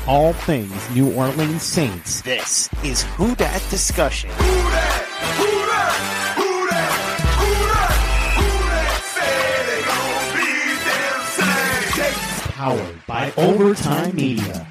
all things New Orleans Saints. This is Who Dat Discussion. Who dat? Who dat? Who dat? Who that? Who that? Say they gon' be them same. Powered by Overtime Media.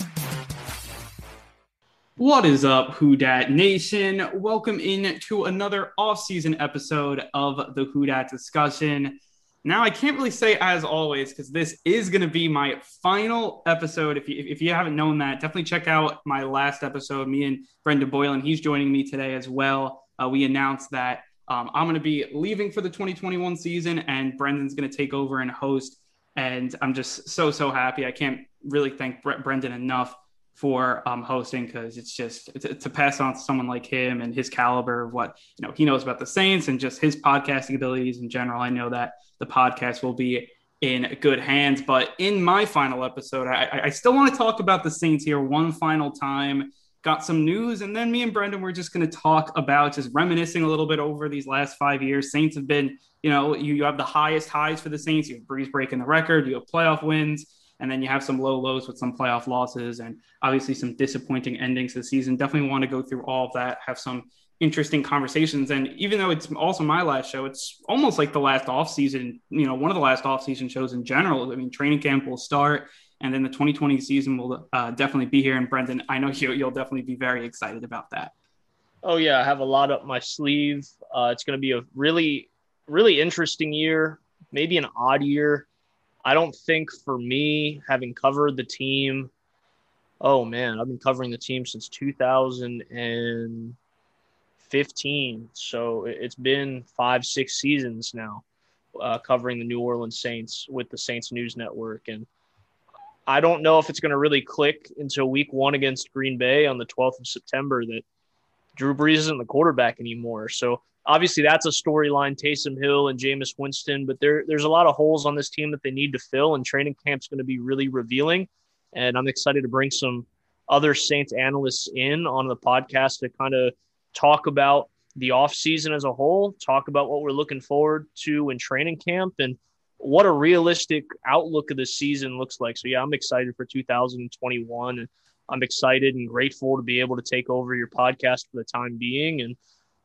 What is up, Who Dat Nation? Welcome in to another off-season episode of the Who Dat Discussion. Now, I can't really say as always because this is going to be my final episode. If you haven't known that, definitely check out my last episode. Me and Brendan Boylan, he's joining me today as well. We announced that I'm going to be leaving for the 2021 season, and Brendan's going to take over and host. And I'm just so happy. I can't really thank Brendan enough for hosting, because it's just to pass on to someone like him and his caliber of what he knows about the Saints and just his podcasting abilities in general. I know that the podcast will be in good hands. But in my final episode, I still want to talk about the Saints here one final time. Got some news, and then me and Brendan, we're just going to talk about just reminiscing a little bit over these last 5 years. Saints have been, you have the highest highs for the Saints. You have Breeze breaking the record. You have playoff wins. And then you have some low lows with some playoff losses and obviously some disappointing endings to the season. Definitely want to go through all of that, have some interesting conversations. And even though it's also my last show, it's almost like the last offseason, one of the last offseason shows in general. I mean, training camp will start, and then the 2020 season will definitely be here. And Brendan, I know you'll definitely be very excited about that. Oh, yeah. I have a lot up my sleeve. It's going to be a really, really interesting year, maybe an odd year. I don't think for me, having covered the team, I've been covering the team since 2015. So it's been 5-6 seasons now covering the New Orleans Saints with the Saints News Network. And I don't know if it's going to really click until week 1 against Green Bay on the 12th of September that Drew Brees isn't the quarterback anymore. So obviously, that's a storyline, Taysom Hill and Jameis Winston, but there's a lot of holes on this team that they need to fill, and training camp's going to be really revealing. And I'm excited to bring some other Saints analysts in on the podcast to kind of talk about the offseason as a whole, talk about what we're looking forward to in training camp, and what a realistic outlook of the season looks like. So, yeah, I'm excited for 2021, and I'm excited and grateful to be able to take over your podcast for the time being. And,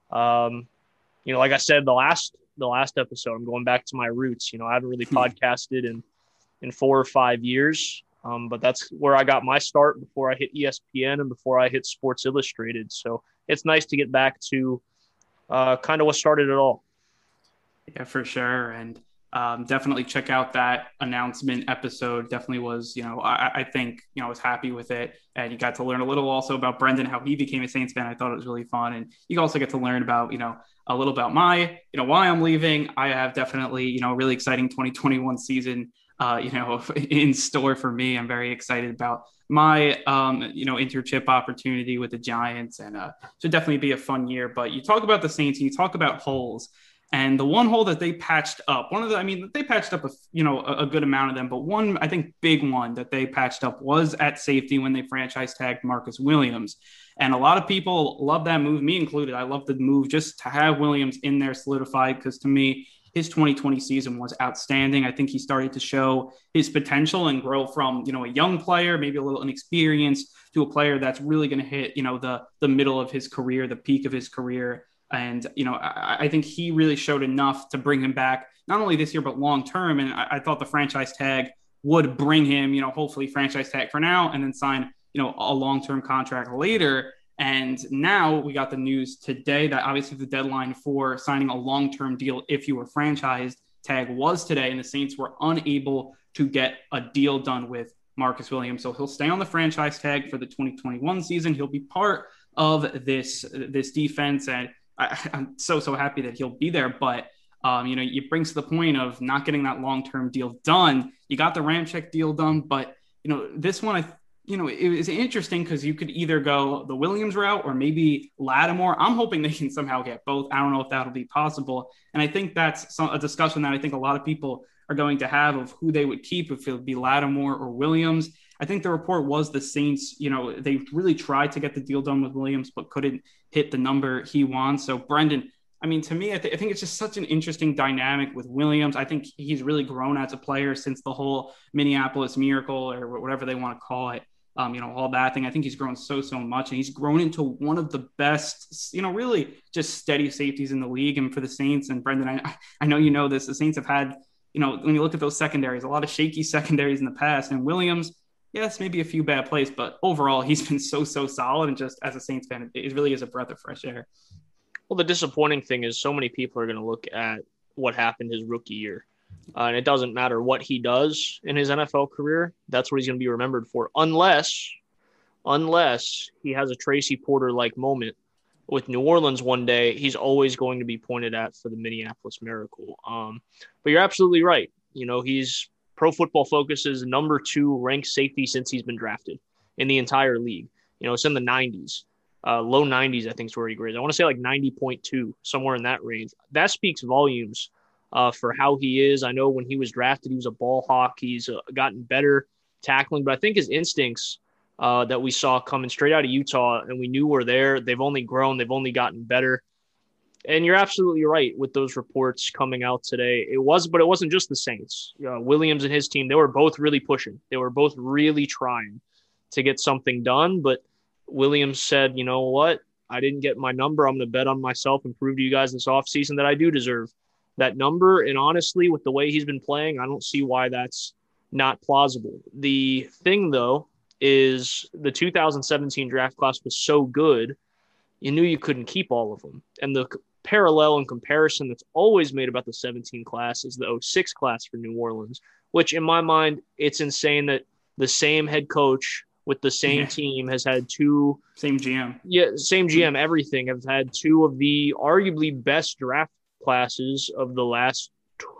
like I said, the last episode, I'm going back to my roots. I haven't really podcasted in 4 or 5 years, but that's where I got my start before I hit ESPN and before I hit Sports Illustrated. So it's nice to get back to kind of what started it all. Yeah, for sure. And definitely check out that announcement episode. Definitely was, I think, I was happy with it. And you got to learn a little also about Brendan, how he became a Saints fan. I thought it was really fun. And you also get to learn about, a little about why I'm leaving. I have definitely, a really exciting 2021 season, in store for me. I'm very excited about my, internship opportunity with the Giants, and should definitely be a fun year. But you talk about the Saints and you talk about holes. And the one hole that they patched up, they patched up a good amount of them, but one, I think, big one that they patched up was at safety when they franchise tagged Marcus Williams. And a lot of people love that move, me included. I love the move just to have Williams in there solidified, because to me, his 2020 season was outstanding. I think he started to show his potential and grow from, a young player, maybe a little inexperienced, to a player that's really going to hit, the middle of his career, the peak of his career. And, I think he really showed enough to bring him back, not only this year, but long term. And I thought the franchise tag would bring him, hopefully franchise tag for now and then sign, a long-term contract later. And now we got the news today that obviously the deadline for signing a long-term deal, if you were franchised tag, was today. And the Saints were unable to get a deal done with Marcus Williams. So he'll stay on the franchise tag for the 2021 season. He'll be part of this defense. And I'm so happy that he'll be there. But, it brings to the point of not getting that long-term deal done. You got the Ramczyk deal done, but, this one, it was interesting because you could either go the Williams route or maybe Lattimore. I'm hoping they can somehow get both. I don't know if that'll be possible. And I think that's a discussion that I think a lot of people are going to have of who they would keep, if it would be Lattimore or Williams. I think the report was the Saints, they really tried to get the deal done with Williams, but couldn't hit the number he wants. So Brendan, to me, I think it's just such an interesting dynamic with Williams. I think he's really grown as a player since the whole Minneapolis Miracle, or whatever they want to call it. all that thing. I think he's grown so much, and he's grown into one of the best, really just steady safeties in the league. And for the Saints, and Brendan, I know you know this, the Saints have had, when you look at those secondaries, a lot of shaky secondaries in the past. And Williams, yes, maybe a few bad plays, but overall he's been so solid. And just as a Saints fan, it really is a breath of fresh air. Well, the disappointing thing is so many people are going to look at what happened his rookie year. And it doesn't matter what he does in his NFL career. That's what he's going to be remembered for, unless he has a Tracy Porter-like moment with New Orleans one day. He's always going to be pointed at for the Minneapolis Miracle. But you're absolutely right. He's Pro Football Focus's number 2 ranked safety since he's been drafted in the entire league. It's in the 90s. Low 90s, I think is where he grades. I want to say like 90.2, somewhere in that range. That speaks volumes for how he is. I know when he was drafted, he was a ball hawk. He's gotten better tackling, but I think his instincts that we saw coming straight out of Utah and we knew were there, they've only grown, they've only gotten better. And you're absolutely right with those reports coming out today. But it wasn't just the Saints. Williams and his team, they were both really pushing. They were both really trying to get something done, but Williams said, you know what? I didn't get my number. I'm going to bet on myself and prove to you guys this offseason that I do deserve that number. And honestly, with the way he's been playing, I don't see why that's not plausible. The thing, though, is the 2017 draft class was so good, you knew you couldn't keep all of them. And the parallel and comparison that's always made about the 17 class is the 06 class for New Orleans, which in my mind, it's insane that the same head coach with the same team has had 2 – Same GM. Yeah, same GM, everything. Have had 2 of the arguably best draft classes of the last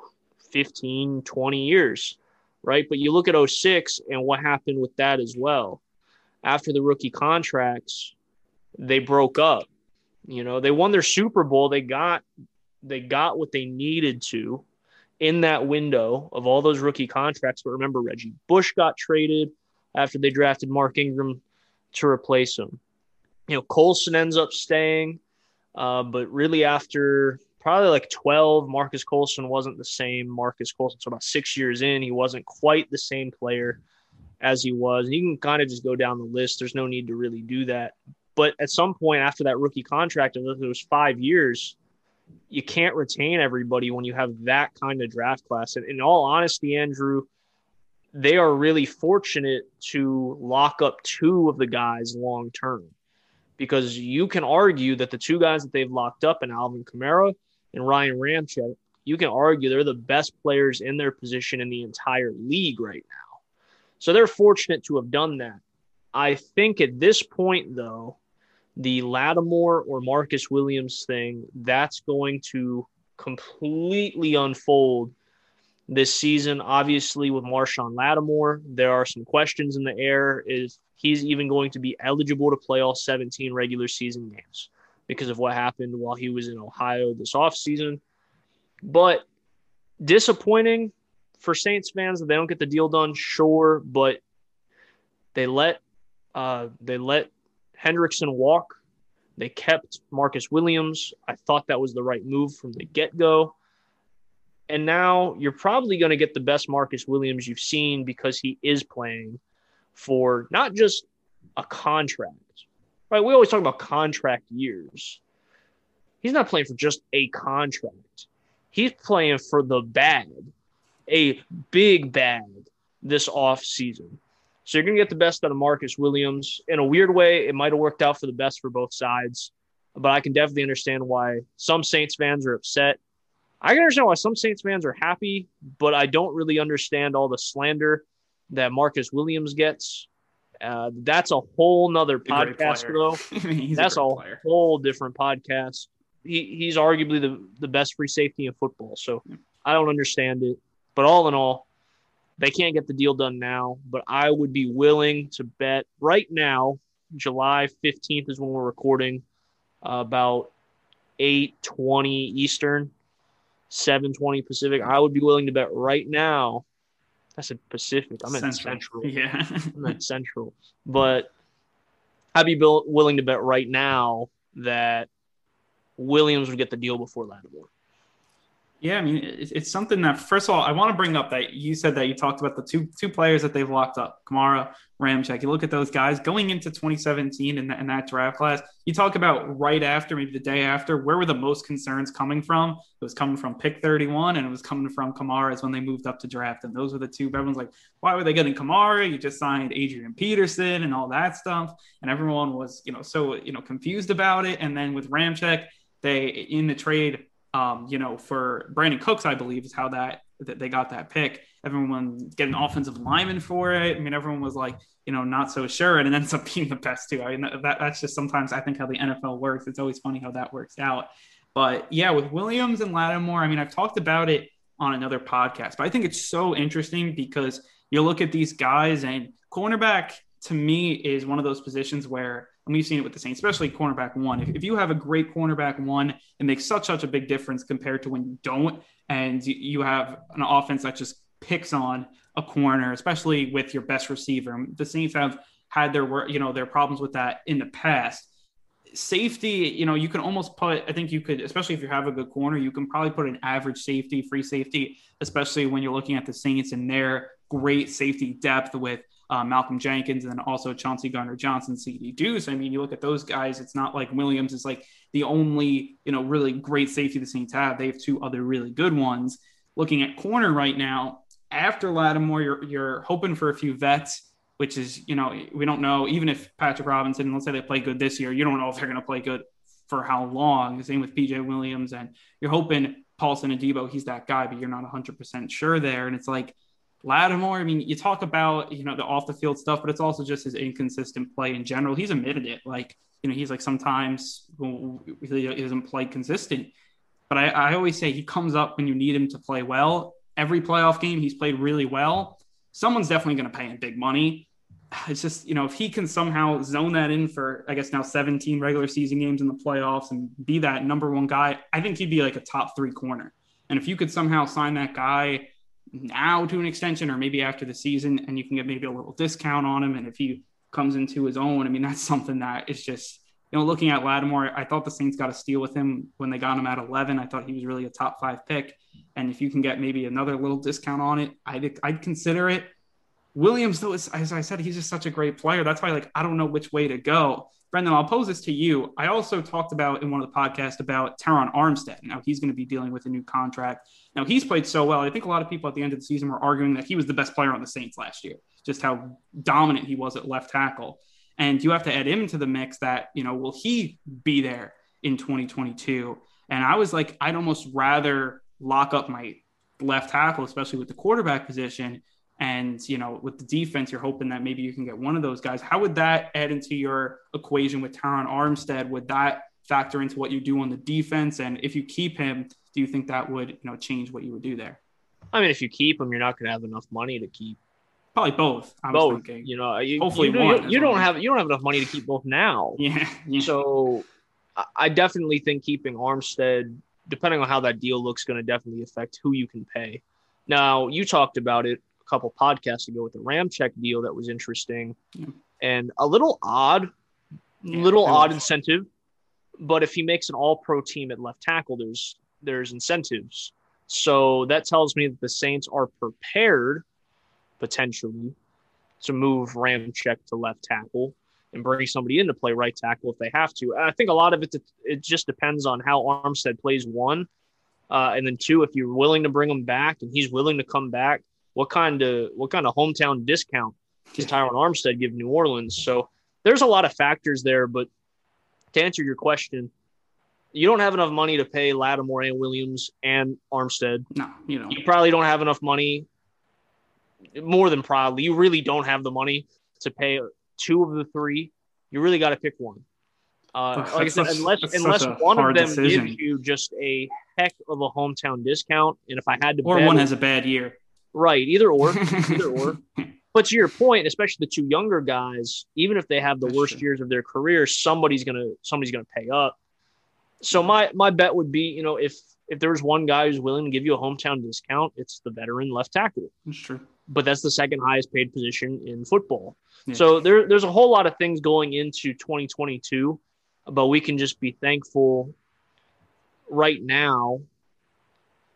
15, 20 years, right? But you look at 06 and what happened with that as well. After the rookie contracts, they broke up. They won their Super Bowl. They got what they needed to in that window of all those rookie contracts. But remember, Reggie Bush got traded after they drafted Mark Ingram to replace him. Colson ends up staying, but really after probably like 12, Marcus Colson wasn't the same Marcus Colson. So about 6 years in, he wasn't quite the same player as he was. And you can kind of just go down the list. There's no need to really do that. But at some point after that rookie contract of those 5 years, you can't retain everybody when you have that kind of draft class. And in all honesty, Andrew, they are really fortunate to lock up 2 of the guys long term, because you can argue that the 2 guys that they've locked up in Alvin Kamara and Ryan Ramczyk, you can argue they're the best players in their position in the entire league right now. So they're fortunate to have done that. I think at this point, though, the Lattimore or Marcus Williams thing, that's going to completely unfold this season. Obviously, with Marshawn Lattimore, there are some questions in the air if he's even going to be eligible to play all 17 regular season games because of what happened while he was in Ohio this offseason. But disappointing for Saints fans that they don't get the deal done, sure, but they let Hendrickson walk. They kept Marcus Williams. I thought that was the right move from the get-go. And now you're probably going to get the best Marcus Williams you've seen because he is playing for not just a contract, right? We always talk about contract years. He's not playing for just a contract. He's playing for the bag, a big bag this offseason. So you're going to get the best out of Marcus Williams. In a weird way, it might have worked out for the best for both sides, but I can definitely understand why some Saints fans are upset. I can understand why some Saints fans are happy, but I don't really understand all the slander that Marcus Williams gets. That's a whole nother podcast, though. That's a whole different podcast. He's arguably the best free safety in football, so I don't understand it. But all in all, they can't get the deal done now, but I would be willing to bet right now, July 15th is when we're recording, about 8:20 Eastern, 7:20 Pacific. I would be willing to bet right now. I said Pacific. I'm in Central. Yeah. I'm in Central. But I'd be willing to bet right now that Williams would get the deal before Lattimore. Yeah, I mean, it's something that, first of all, I want to bring up that you said that you talked about the two players that they've locked up, Kamara, Ramczyk. You look at those guys going into 2017 in that draft class. You talk about right after, maybe the day after, where were the most concerns coming from? It was coming from pick 31, and it was coming from Kamara's when they moved up to draft. And those were the two. Everyone's like, why were they getting Kamara? You just signed Adrian Peterson and all that stuff. And everyone was, so, confused about it. And then with Ramczyk, they, in the trade, for Brandon Cooks, I believe is how that they got that pick. Everyone getting offensive lineman for it. I mean, everyone was like, not so sure, and it ends up being the best too. I mean, that's just sometimes I think how the NFL works. It's always funny how that works out. But yeah, with Williams and Lattimore, I mean, I've talked about it on another podcast, but I think it's so interesting because you look at these guys, and cornerback to me is one of those positions where, and we've seen it with the Saints, especially cornerback one. If you have a great cornerback one, it makes such a big difference compared to when you don't. And you have an offense that just picks on a corner, especially with your best receiver. The Saints have had their problems with that in the past. Safety, you can almost put, I think you could, especially if you have a good corner, you can probably put an average safety, free safety, especially when you're looking at the Saints and their great safety depth with Malcolm Jenkins and then also Chauncey Gardner-Johnson, CD Deuce. I mean, you look at those guys, it's not like Williams is like the only, really great safety the Saints have. They have two other really good ones. Looking at corner right now, after Lattimore, you're hoping for a few vets, which is, we don't know, even if Patrick Robinson, let's say they play good this year, you don't know if they're going to play good for how long. The same with PJ Williams, and you're hoping Paulson Adebo, he's that guy, but you're not 100% sure there. And it's like, Lattimore, I mean, you talk about, the off the field stuff, but it's also just his inconsistent play in general. He's admitted it. Like, he's like sometimes he doesn't play consistent. But I always say he comes up when you need him to play well. Every playoff game, he's played really well. Someone's definitely going to pay him big money. It's just, if he can somehow zone that in for, I guess now 17 regular season games in the playoffs and be that number one guy, I think he'd be like a top 3 corner. And if you could somehow sign that guy now to an extension or maybe after the season, and you can get maybe a little discount on him, and if he comes into his own, I mean, that's something that is just, looking at Lattimore, I thought the Saints got a steal with him when they got him at 11. I thought he was really a top 5 pick, and if you can get maybe another little discount on it, I'd consider it. Williams, though, as I said, he's just such a great player. That's why, I don't know which way to go. Brendan, I'll pose this to you. I also talked about in one of the podcasts about Terron Armstead. Now he's going to be dealing with a new contract. Now he's played so well. I think a lot of people at the end of the season were arguing that he was the best player on the Saints last year, just how dominant he was at left tackle. And you have to add him to the mix that, will he be there in 2022? And I was like, I'd almost rather lock up my left tackle, especially with the quarterback position. And, with the defense, you're hoping that maybe you can get one of those guys. How would that add into your equation with Terron Armstead? Would that factor into what you do on the defense? And if you keep him, do you think that would, change what you would do there? I mean, if you keep him, you're not going to have enough money to keep. Probably both. I was thinking. Hopefully you don't have enough money to keep both now. Yeah. So I definitely think keeping Armstead, depending on how that deal looks, going to definitely affect who you can pay. Now, you talked about it couple podcasts ago with the Ramczyk deal that was interesting and a little odd incentive. But if he makes an all-pro team at left tackle, there's incentives. So that tells me that the Saints are prepared potentially to move Ramczyk to left tackle and bring somebody in to play right tackle if they have to. And I think a lot of it just depends on how Armstead plays, one. And then two, if you're willing to bring him back and he's willing to come back, what kind of hometown discount does Terron Armstead give New Orleans? So there's a lot of factors there, but to answer your question, you don't have enough money to pay Lattimore and Williams and Armstead. No, you probably don't have enough money, more than probably. You really don't have the money to pay 2 of the 3. You really got to pick one. Like I said, unless one of them gives you just a heck of a hometown discount, and if I had to or one has a bad year. Right, either or. But to your point, especially the 2 younger guys, even if they have the worst years of their career, somebody's gonna pay up. So my bet would be, if there's one guy who's willing to give you a hometown discount, it's the veteran left tackle. That's true. But that's the second highest paid position in football. Yeah. So there's a whole lot of things going into 2022, but we can just be thankful right now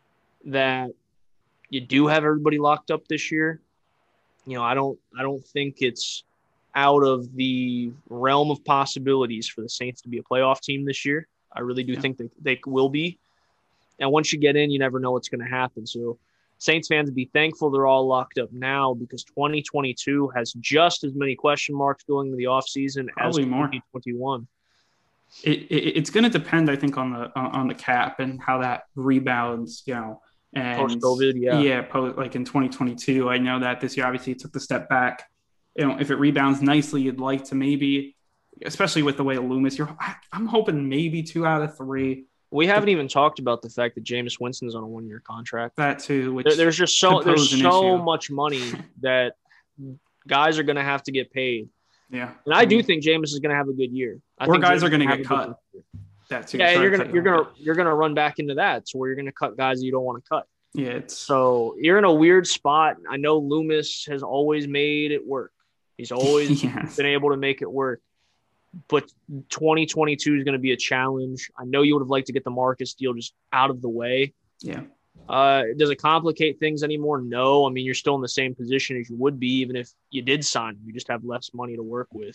that you do have everybody locked up this year. I don't think it's out of the realm of possibilities for the Saints to be a playoff team this year. I really do think they will be. And once you get in, you never know what's going to happen. So Saints fans, be thankful they're all locked up now, because 2022 has just as many question marks going into the offseason as 2021. It's going to depend, I think, on the cap and how that rebounds, and post-COVID, like in 2022. I know that this year, obviously, it took the step back. If it rebounds nicely, you'd like to maybe, especially with the way Loomis, I'm hoping maybe 2 out of 3. We haven't even talked about the fact that Jameis Winston's on a 1-year contract. That too. Which there's so much money that guys are going to have to get paid. Yeah, and I do think Jameis is going to have a good year. I think guys are going to get cut. That too. Yeah, you're gonna run back into that, so where you're going to cut guys that you don't want to cut. Yeah, so you're in a weird spot. I know Loomis has always made it work. He's always been able to make it work. But 2022 is going to be a challenge. I know you would have liked to get the Marcus deal just out of the way. Yeah. Does it complicate things anymore? No. I mean, you're still in the same position as you would be even if you did sign him. You just have less money to work with.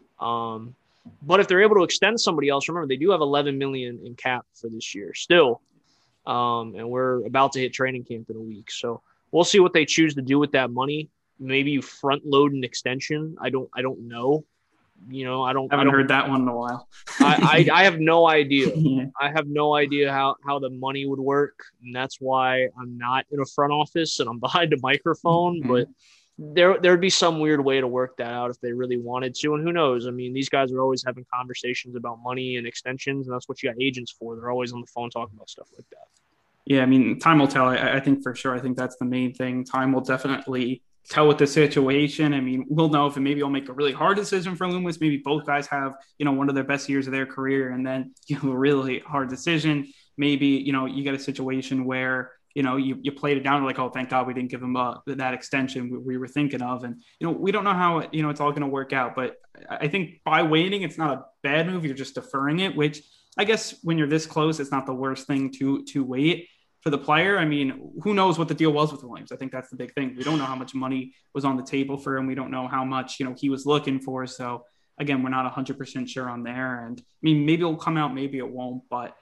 But if they're able to extend somebody else, remember, they do have $11 million in cap for this year still. And we're about to hit training camp in a week. So we'll see what they choose to do with that money. Maybe you front load an extension. I don't know. I haven't heard that one in a while. I have no idea. Yeah. I have no idea how the money would work. And that's why I'm not in a front office and I'm behind a microphone. Mm-hmm. But there'd be some weird way to work that out if they really wanted to. And who knows? I mean, these guys are always having conversations about money and extensions, and that's what you got agents for. They're always on the phone talking about stuff like that. Yeah, I mean, time will tell. I think for sure. I think that's the main thing. Time will definitely tell with the situation. I mean, we'll know if maybe it'll make a really hard decision for Loomis. Maybe both guys have, one of their best years of their career, and then a really hard decision. Maybe, you get a situation where, you played it down like, oh, thank God we didn't give him that extension we were thinking of. And, we don't know how, it's all going to work out. But I think by waiting, it's not a bad move. You're just deferring it, which I guess when you're this close, it's not the worst thing to wait. For the player, I mean, who knows what the deal was with Williams? I think that's the big thing. We don't know how much money was on the table for him. We don't know how much, he was looking for. So again, we're not 100% sure on there. And I mean, maybe it'll come out, maybe it won't, but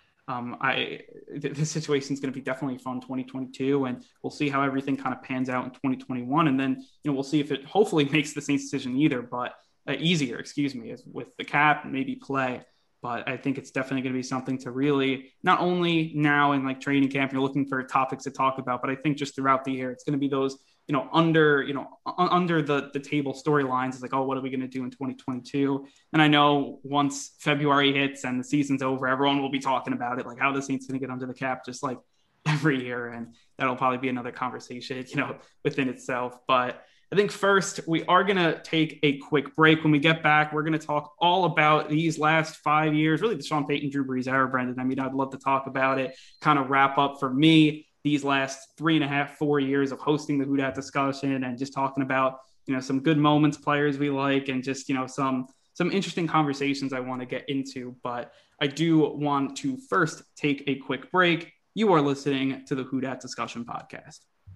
the situation is going to be definitely fun 2022, and we'll see how everything kind of pans out in 2021. And then, we'll see if it hopefully makes the same decision easier, with the cap, maybe play. But I think it's definitely going to be something to really, not only now in like training camp, you're looking for topics to talk about, but I think just throughout the year, it's going to be those, under the table storylines. It's like, oh, what are we going to do in 2022? And I know once February hits and the season's over, everyone will be talking about it, like how the Saints going to get under the cap, just like every year. And that'll probably be another conversation, within itself. But I think first we are going to take a quick break. When we get back, we're going to talk all about these last 5 years, really the Sean Payton, Drew Brees era, Brendan. I mean, I'd love to talk about it, kind of wrap up for me these last 3.5, 4 years of hosting the Who Dat discussion and just talking about, some good moments, players we like, and just, some interesting conversations I want to get into. But I do want to first take a quick break. You are listening to the Who Dat Discussion podcast.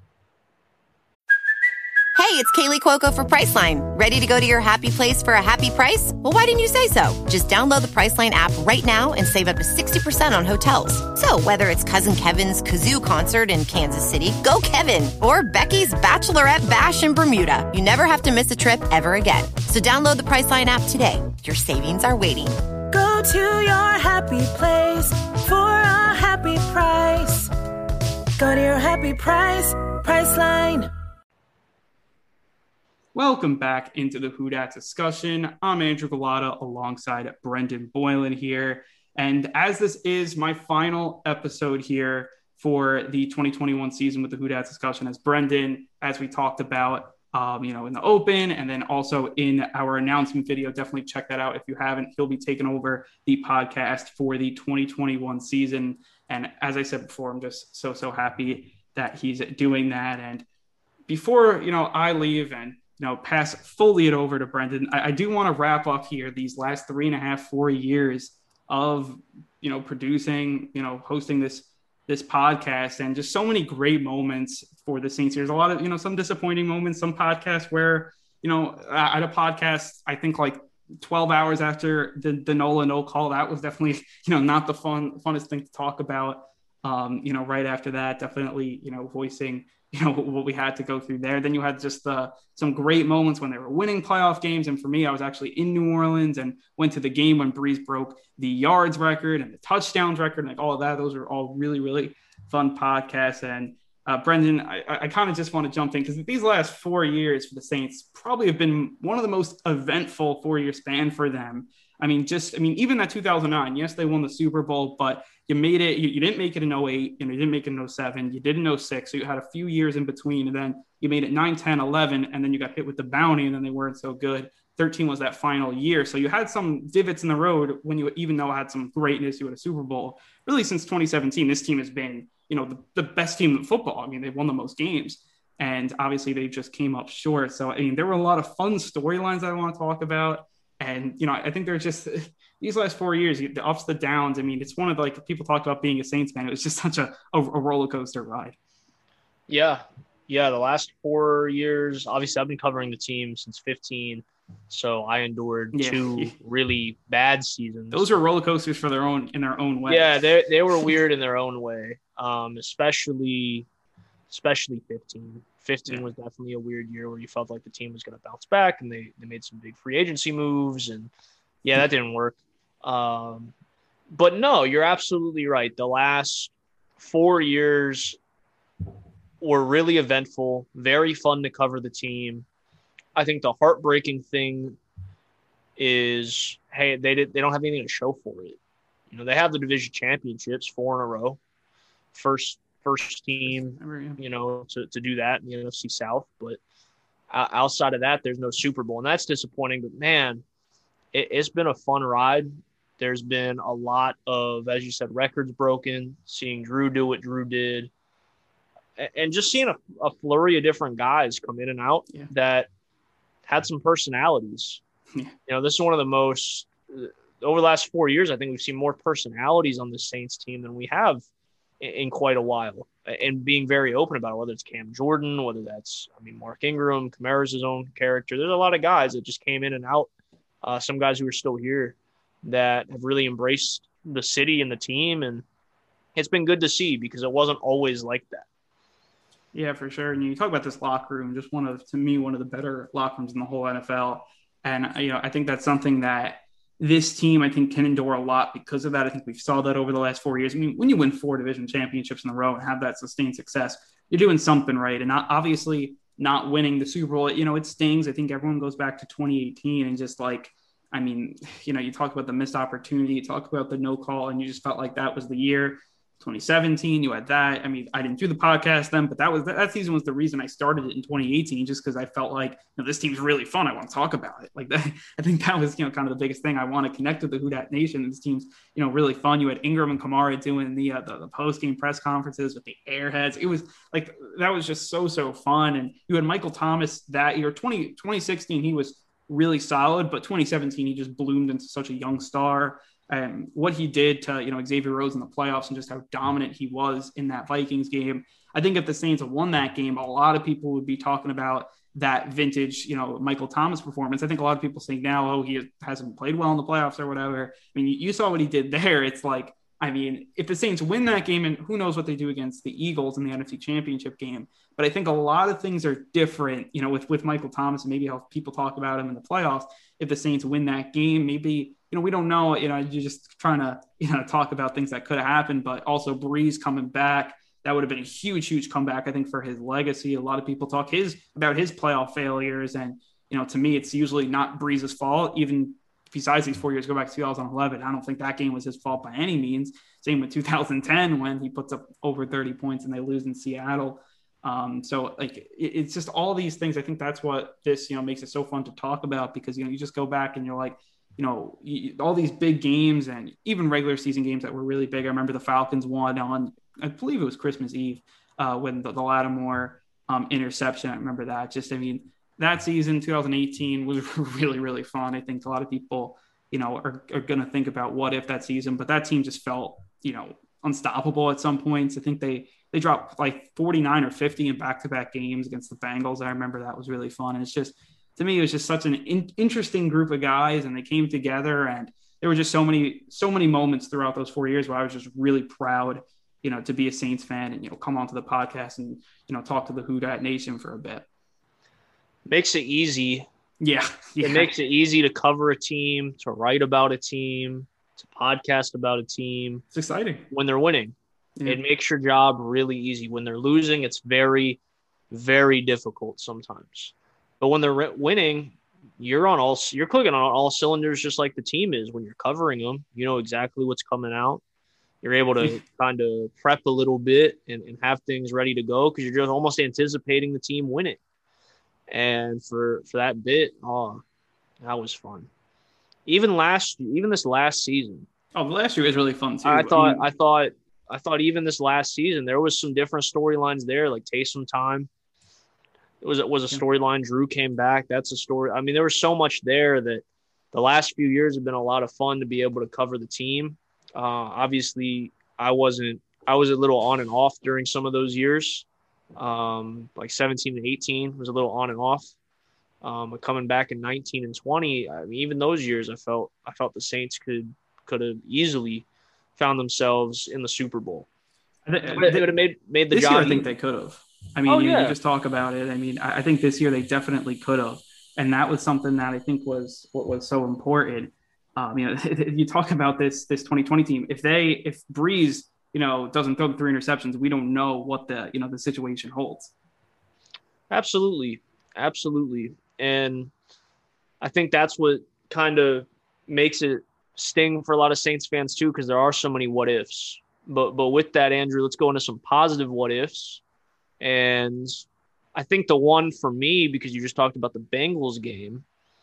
Hey, it's Kaylee Cuoco for Priceline. Ready to go to your happy place for a happy price? Well, why didn't you say so? Just download the Priceline app right now and save up to 60% on hotels. So whether it's Cousin Kevin's Kazoo Concert in Kansas City, go Kevin, or Becky's Bachelorette Bash in Bermuda, you never have to miss a trip ever again. So download the Priceline app today. Your savings are waiting. Go to your happy place for a happy price. Go to your happy price, Priceline. Welcome back into the Who Dat discussion. I'm Andrew Galata alongside Brendan Boylan here. And as this is my final episode here for the 2021 season with the Who Dat discussion, as Brendan, as we talked about, in the open and then also in our announcement video, definitely check that out if you haven't. He'll be taking over the podcast for the 2021 season. And as I said before, I'm just so happy that he's doing that. And before, I leave and pass fully it over to Brendan, I do want to wrap up here these last 3.5, 4 years of, producing, hosting this this podcast, and just so many great moments for the Saints. There's a lot of, some disappointing moments, some podcasts where, at a podcast, I think like 12 hours after the Nola no call, that was definitely, not the funnest thing to talk about. Right after that, definitely, voicing, what we had to go through there. Then you had just some great moments when they were winning playoff games. And for me, I was actually in New Orleans and went to the game when Brees broke the yards record and the touchdowns record and like all of that. Those are all really, really fun podcasts. And Brendan, I kind of just want to jump in because these last 4 years for the Saints probably have been one of the most eventful 4-year span for them. Even that 2009, yes, they won the Super Bowl, but you made it. You didn't make it in 08, you didn't make it in 07, you did in 06. So you had a few years in between, and then you made it 9, 10, 11, and then you got hit with the bounty, and then they weren't so good. 13 was that final year. So you had some divots in the road when you, even though it had some greatness, you had a Super Bowl. Really, since 2017, this team has been, the best team in football. They've won the most games, and obviously they just came up short. So, there were a lot of fun storylines I want to talk about. And, I think they're just these last 4 years, the ups, the downs. It's one of people talked about being a Saints fan. It was just such a roller coaster ride. Yeah. The last 4 years, obviously I've been covering the team since 15. So I endured 2 really bad seasons. Those are roller coasters in their own way. Yeah, they were weird in their own way. Especially 15. 15 was definitely a weird year where you felt like the team was going to bounce back, and they made some big free agency moves, and that didn't work. But no, you're absolutely right. The last 4 years were really eventful, very fun to cover the team. I think the heartbreaking thing is, hey, they don't have anything to show for it. They have the division championships 4 in a row. First team, to do that in the NFC South. But outside of that, there's no Super Bowl. And that's disappointing. But, man, it's been a fun ride. There's been a lot of, as you said, records broken, seeing Drew do what Drew did, and just seeing a flurry of different guys come in and out that had some personalities. Yeah. This is one of the most – over the last 4 years, I think we've seen more personalities on the Saints team than we have in quite a while, and being very open about it, whether it's Cam Jordan, whether that's, Mark Ingram, Kamara's his own character. There's a lot of guys that just came in and out. Some guys who are still here that have really embraced the city and the team, and it's been good to see because it wasn't always like that. Yeah, for sure. And you talk about this locker room, just one of the better locker rooms in the whole NFL. And, I think that's something that this team, I think, can endure a lot because of that. I think we've saw that over the last 4 years. When you win 4 division championships in a row and have that sustained success, you're doing something right. And obviously not winning the Super Bowl, it stings. I think everyone goes back to 2018 and just you talk about the missed opportunity, you talk about the no call, and you just felt like that was the year. 2017, you had that. I didn't do the podcast then, but that season was the reason I started it in 2018, just because I felt like this team's really fun. I want to talk about it. Like that, I think that was kind of the biggest thing. I want to connect with the Who Dat Nation. This team's really fun. You had Ingram and Kamara doing the post game press conferences with the Airheads. It was like that was just so fun. And you had Michael Thomas that year. 2016 he was really solid, but 2017 he just bloomed into such a young star. What he did to, Xavier Rhodes in the playoffs and just how dominant he was in that Vikings game. I think if the Saints had won that game, a lot of people would be talking about that vintage, Michael Thomas performance. I think a lot of people think now, he hasn't played well in the playoffs or whatever. You saw what he did there. It's like, if the Saints win that game, and who knows what they do against the Eagles in the NFC Championship game. But I think a lot of things are different, with Michael Thomas and maybe how people talk about him in the playoffs. If the Saints win that game, maybe, we don't know, you're just trying to, talk about things that could have happened, but also Brees coming back. That would have been a huge comeback, I think, for his legacy. A lot of people talk about his playoff failures. And, to me, it's usually not Brees' fault. Even besides these 4 years, go back to 2011. I don't think that game was his fault by any means. Same with 2010 when he puts up over 30 points and they lose in Seattle. It's just all these things. I think that's what this, makes it so fun to talk about because, you just go back and you're like, all these big games and even regular season games that were really big. I remember the Falcons won on, I believe it was Christmas Eve when the Lattimore interception. I remember that. That season, 2018, was really, really fun. I think a lot of people, are going to think about what if that season, but that team just felt, unstoppable at some points. I think they dropped like 49 or 50 in back-to-back games against the Bengals. I remember that was really fun. And it's just, to me, it was just such an interesting group of guys, and they came together, and there were just so many moments throughout those 4 years where I was just really proud, to be a Saints fan and, come onto the podcast and, talk to the Who Dat Nation for a bit. Makes it easy. Yeah. It makes it easy to cover a team, to write about a team, to podcast about a team. It's exciting. When they're winning. Yeah. It makes your job really easy. When they're losing, it's very, very difficult sometimes. But when they're winning, you're clicking on all cylinders just like the team is. When you're covering them, you know exactly what's coming out. You're able to kind of prep a little bit and have things ready to go because you're just almost anticipating the team winning. And for that bit, that was fun. Even this last season. Oh, the last year was really fun too. I thought even this last season there was some different storylines there, like Taysom time. It was a storyline. Drew came back. That's a story. I mean, there was so much there that the last few years have been a lot of fun to be able to cover the team. Obviously, I was a little on and off during some of those years. Like 17 and 18 was a little on and off. But coming back in 19 and 20, I mean, even those years, I felt the Saints could have easily found themselves in the Super Bowl. They would have made the this job. Year, I think they could have. I mean, you just talk about it. I mean, I think this year they definitely could have, and that was something that I think was what was so important. You talk about this 2020 team. If Breeze, doesn't throw the 3 interceptions, we don't know what the situation holds. Absolutely. And I think that's what kind of makes it sting for a lot of Saints fans too, because there are so many what ifs. But with that, Andrew, let's go into some positive what ifs. And I think the one for me, because you just talked about the Bengals game,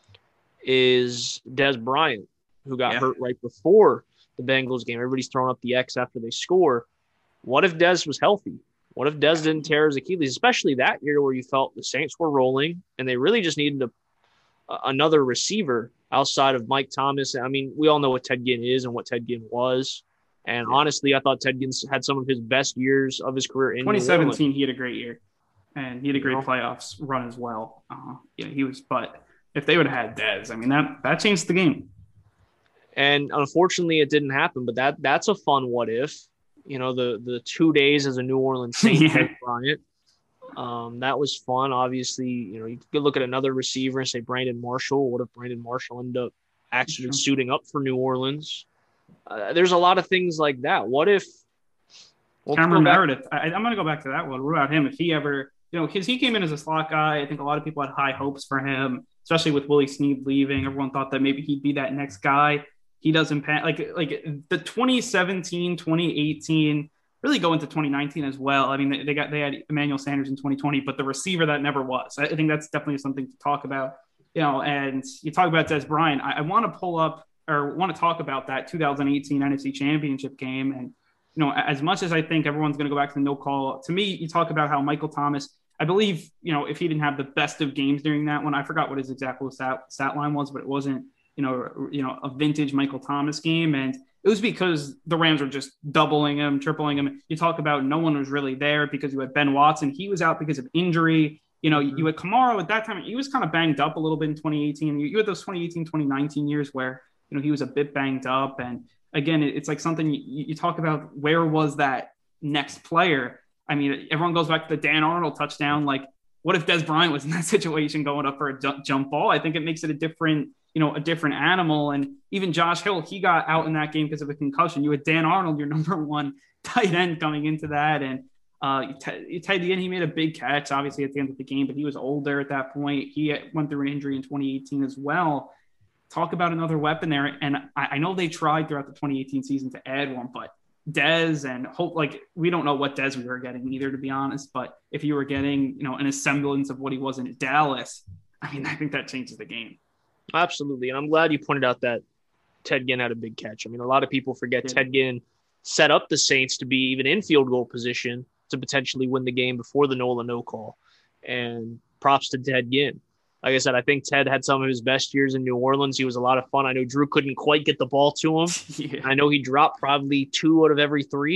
is Dez Bryant, who got hurt right before the Bengals game. Everybody's throwing up the X after they score. What if Dez was healthy? What if Dez didn't tear his Achilles, especially that year where you felt the Saints were rolling and they really just needed another receiver outside of Mike Thomas? I mean, we all know what Ted Ginn is and what Ted Ginn was. And honestly, I thought Ted Ginn had some of his best years of his career in 2017. He had a great year, and he had a great playoffs run as well. He was. But if they would have had Dez, I mean, that changed the game. And unfortunately, it didn't happen. But that's a fun what if. The 2 days as a New Orleans Saints Bryant. That was fun. Obviously, you could look at another receiver and say Brandon Marshall. What if Brandon Marshall ended up actually suiting up for New Orleans? There's a lot of things like that. What if Cameron Meredith? I'm going to go back to that one. What about him? If he ever, because he came in as a slot guy, I think a lot of people had high hopes for him, especially with Willie Snead leaving. Everyone thought that maybe he'd be that next guy. He doesn't pan like the 2017, 2018, really go into 2019 as well. I mean, they had Emmanuel Sanders in 2020, but the receiver that never was. I think that's definitely something to talk about. And you talk about Dez Bryant. I want to pull up or want to talk about that 2018 NFC Championship game. And, as much as I think everyone's going to go back to the no call, to me, you talk about how Michael Thomas, I believe, if he didn't have the best of games during that one, I forgot what his exact stat line was, but it wasn't, a vintage Michael Thomas game. And it was because the Rams were just doubling him, tripling him. You talk about no one was really there because you had Ben Watson. He was out because of injury. You had Kamara at that time. He was kind of banged up a little bit in 2018. You had those 2018, 2019 years where, he was a bit banged up. And again, it's like something you talk about, where was that next player? I mean, everyone goes back to the Dan Arnold touchdown. Like, what if Dez Bryant was in that situation going up for a jump ball? I think it makes it a different animal. And even Josh Hill, he got out in that game because of a concussion. You had Dan Arnold, your number one tight end, coming into that. And tight end, he made a big catch, obviously, at the end of the game, but he was older at that point. He went through an injury in 2018 as well. Talk about another weapon there. And I know they tried throughout the 2018 season to add one, but Dez and Hope, we don't know what Dez we were getting either, to be honest. But if you were getting, an semblance of what he was in Dallas, I mean, I think that changes the game. Absolutely. And I'm glad you pointed out that Ted Ginn had a big catch. I mean, a lot of people forget Ted Ginn set up the Saints to be even in field goal position to potentially win the game before the Nola no call. And props to Ted Ginn. Like I said, I think Ted had some of his best years in New Orleans. He was a lot of fun. I know Drew couldn't quite get the ball to him. I know he dropped probably 2 out of every 3.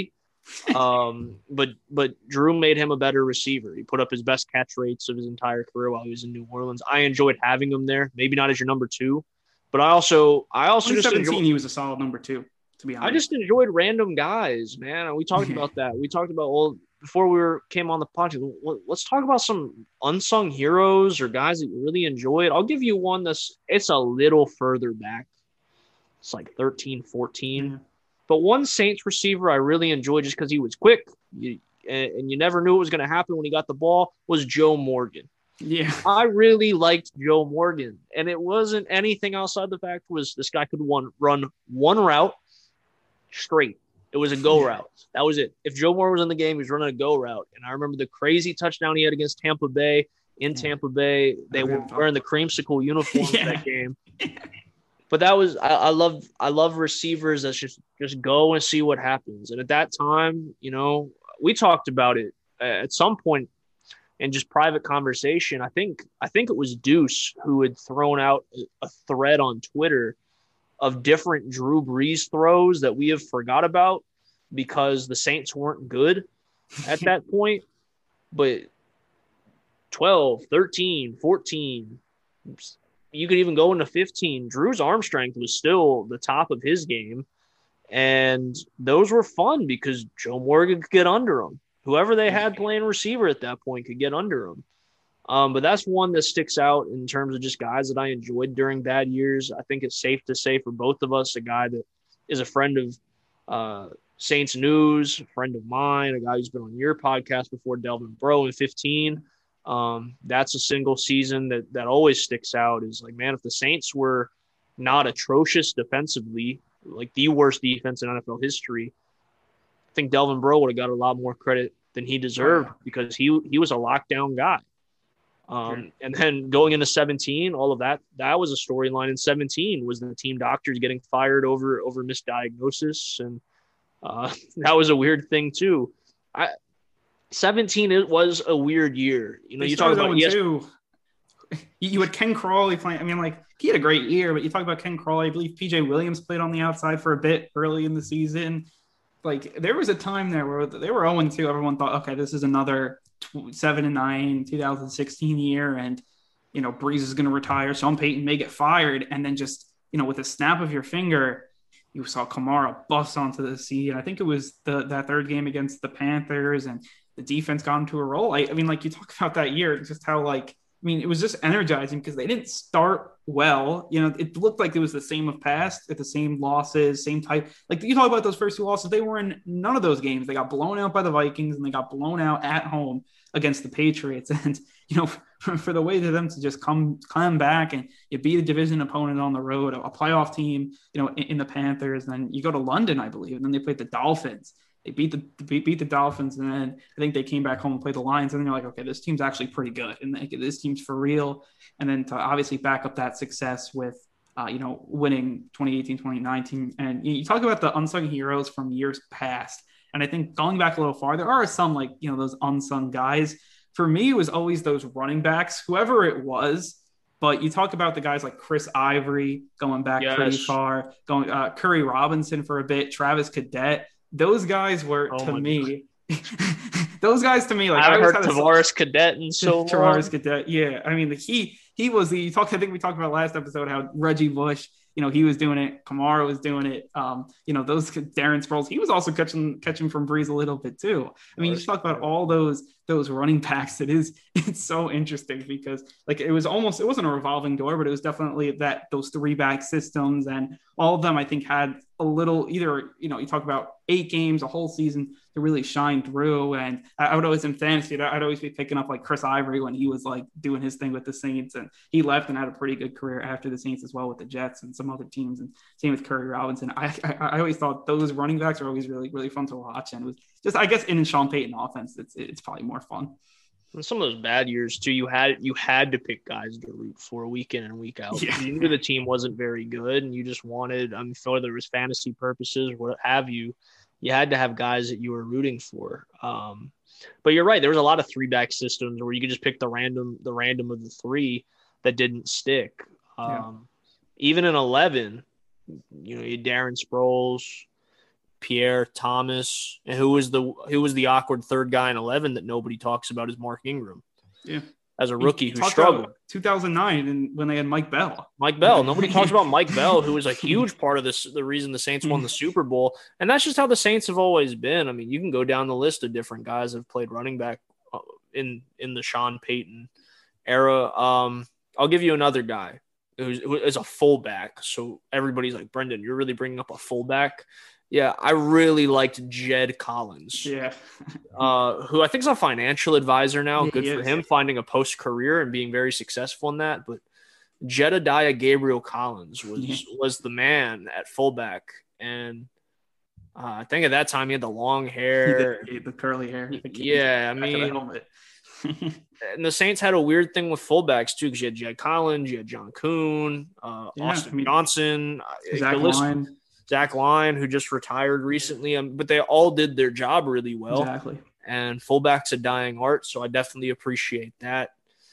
But Drew made him a better receiver. He put up his best catch rates of his entire career while he was in New Orleans. I enjoyed having him there. Maybe not as your number 2, but I also just 17, he was a solid number 2. To be honest, I just enjoyed random guys, man. We talked about that. We talked about before we came on the podcast. Let's talk about some unsung heroes or guys that you really enjoyed. I'll give you one it's a little further back. It's like 13, 14. Yeah. But one Saints receiver I really enjoyed just because he was quick and you never knew what was going to happen when he got the ball was Joe Morgan. Yeah. I really liked Joe Morgan. And it wasn't anything outside the fact was this guy could run one route straight. It was a go route. That was it. If Joe Morgan was in the game, he was running a go route. And I remember the crazy touchdown he had against Tampa Bay. In Tampa Bay, they were wearing the creamsicle uniforms that game. But that was I love receivers that just go and see what happens. And at that time, we talked about it at some point in just private conversation. I think it was Deuce who had thrown out a thread on Twitter of different Drew Brees throws that we have forgot about because the Saints weren't good at that point. But 12, 13, 14, you could even go into 15. Drew's arm strength was still the top of his game. And those were fun because Joe Morgan could get under him. Whoever they had playing receiver at that point could get under him. But that's one that sticks out in terms of just guys that I enjoyed during bad years. I think it's safe to say for both of us, a guy that is a friend of Saints News, a friend of mine, a guy who's been on your podcast before, Delvin Breaux in 15. That's a single season that always sticks out is like, man, if the Saints were not atrocious defensively, like the worst defense in NFL history, I think Delvin Breaux would have got a lot more credit than he deserved because he was a lockdown guy. And then going into 17, all of that was a storyline in 17 was the team doctors getting fired over misdiagnosis. And that was a weird thing too. 17, it was a weird year. You talk about you had Ken Crawley playing. I mean, like he had a great year, but you talk about Ken Crawley. I believe PJ Williams played on the outside for a bit early in the season. Like there was a time there where they were 0-2. Everyone thought, okay, this is another 7-9 2016 year, and Brees is going to retire. Sean Payton may get fired, and then just with a snap of your finger, you saw Kamara bust onto the scene. I think it was that third game against the Panthers, and the defense got into a roll. I mean, like you talk about that year, just how it was just energizing because they didn't start well. It looked like it was the same of past, at the same losses, same type. Like you talk about those first 2 losses, they were in none of those games. They got blown out by the Vikings and they got blown out at home against the Patriots. And, for the way to them to just come back and you beat a division opponent on the road, a playoff team, in the Panthers, and then you go to London, I believe, and then they played the Dolphins. They beat the Dolphins, and then I think they came back home and played the Lions, and then you're like, okay, this team's actually pretty good, and this team's for real. And then to obviously back up that success with, winning 2018, 2019, and you talk about the unsung heroes from years past. And I think going back a little far, there are some those unsung guys. For me, it was always those running backs, whoever it was. But you talk about the guys like Chris Ivory going back pretty far, Curry Robinson for a bit, Travis Cadet. Those guys were those guys to me, like I heard Tavares Cadet and so Tavares Cadet. Yeah. I mean, he was I think we talked about last episode how Reggie Bush, he was doing it. Kamara was doing it. Those Darren Sproles, he was also catching from Brees a little bit too. I mean, you just talk about all those running backs. It's so interesting because it wasn't a revolving door, but it was definitely those 3-back systems, and all of them I think had a little either, you talk about 8 games, a whole season to really shine through. And I would always in fantasy, I'd always be picking up Chris Ivory when he was doing his thing with the Saints, and he left and had a pretty good career after the Saints as well with the Jets and some other teams, and same with Curry Robinson. I always thought those running backs are always really, really fun to watch. And it was just, I guess in Sean Payton offense, it's probably more fun. And some of those bad years too, you had to pick guys to root for week in and week out. Yeah. You knew the team wasn't very good, and you just wanted, whether it was fantasy purposes or what have you, you had to have guys that you were rooting for. But you're right, there was a lot of 3-back systems where you could just pick the random of the 3 that didn't stick. Even in 11, you had Darren Sproles, Pierre Thomas, and who was the awkward third guy in 11 that nobody talks about is Mark Ingram. Yeah. As a rookie who Talk struggled. about 2009 and when they had Mike Bell. Mike Bell. Nobody talks about Mike Bell, who was a huge part of the reason the Saints won the Super Bowl. And that's just how the Saints have always been. I mean, you can go down the list of different guys that have played running back in the Sean Payton era. I'll give you another guy who is a fullback. So everybody's like, Brendan, you're really bringing up a fullback? Yeah, I really liked Jed Collins. Yeah. Who I think is a financial advisor now. Yeah, Good for him finding a post-career and being very successful in that. But Jedediah Gabriel Collins was the man at fullback. And I think at that time he had the long hair. The curly hair. Yeah, I mean – and the Saints had a weird thing with fullbacks too, because you had Jed Collins, you had John Kuhn, Austin Johnson, Zach Line, who just retired recently. But they all did their job really well. Exactly. And fullback's a dying art, so I definitely appreciate that.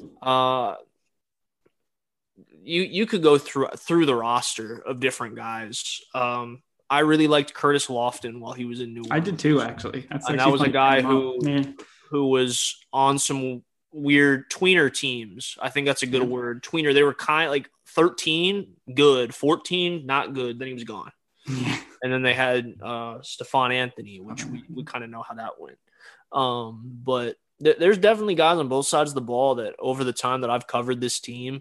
You could go through the roster of different guys. I really liked Curtis Lofton while he was in New Orleans. I did too, actually. And that was a guy who was on some weird tweener teams. I think that's a good word. Tweener. They were kind of like 13, good, 14, not good. Then he was gone. Yeah. And then they had Stephon Anthony, which we kind of know how that went. But there's definitely guys on both sides of the ball that over the time that I've covered this team,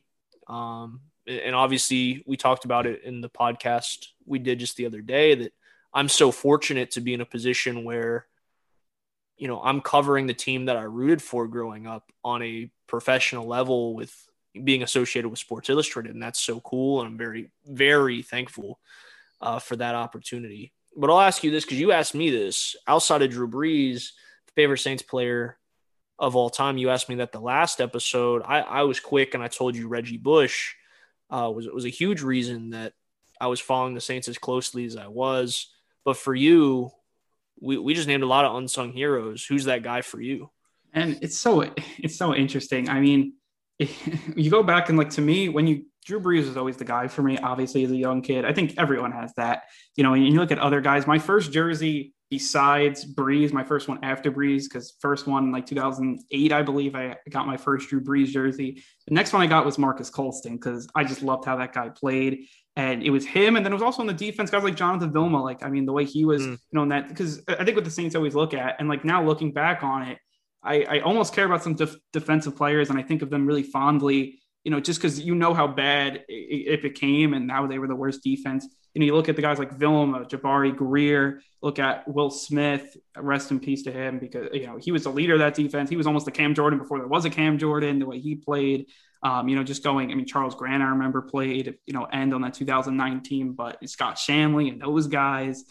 and obviously we talked about it in the podcast we did just the other day, that I'm so fortunate to be in a position where, you know, I'm covering the team that I rooted for growing up on a professional level with being associated with Sports Illustrated. And that's so cool. And I'm very, very thankful for that opportunity. But I'll ask you this, because you asked me this. Outside of Drew Brees, favorite Saints player of all time, you asked me that the last episode. I was quick and I told you Reggie Bush was a huge reason that I was following the Saints as closely as I was. But for you, we just named a lot of unsung heroes. Who's that guy for you? And it's so interesting. I mean, you go back and, like, to me, Drew Brees was always the guy for me, obviously, as a young kid. I think everyone has that. You know, and you look at other guys. My first jersey besides Brees, my first one after Brees, because first one, like 2008, I believe, I got my first Drew Brees jersey. The next one I got was Marcus Colston, because I just loved how that guy played. And it was him. And then it was also on the defense, guys like Jonathan Vilma. Like, I mean, the way he was, you know, in that, because I think what the Saints always look at, and like now looking back on it, I almost care about some defensive players, and I think of them really fondly, you know, just because you know how bad it became and how they were the worst defense. You know, you look at the guys like Vilma, Jabari Greer, look at Will Smith, rest in peace to him, because, you know, he was the leader of that defense. He was almost the Cam Jordan before there was a Cam Jordan, the way he played. You know, just going, I mean, Charles Grant, I remember, played, you know, end on that 2009 team, but Scott Shanley and those guys.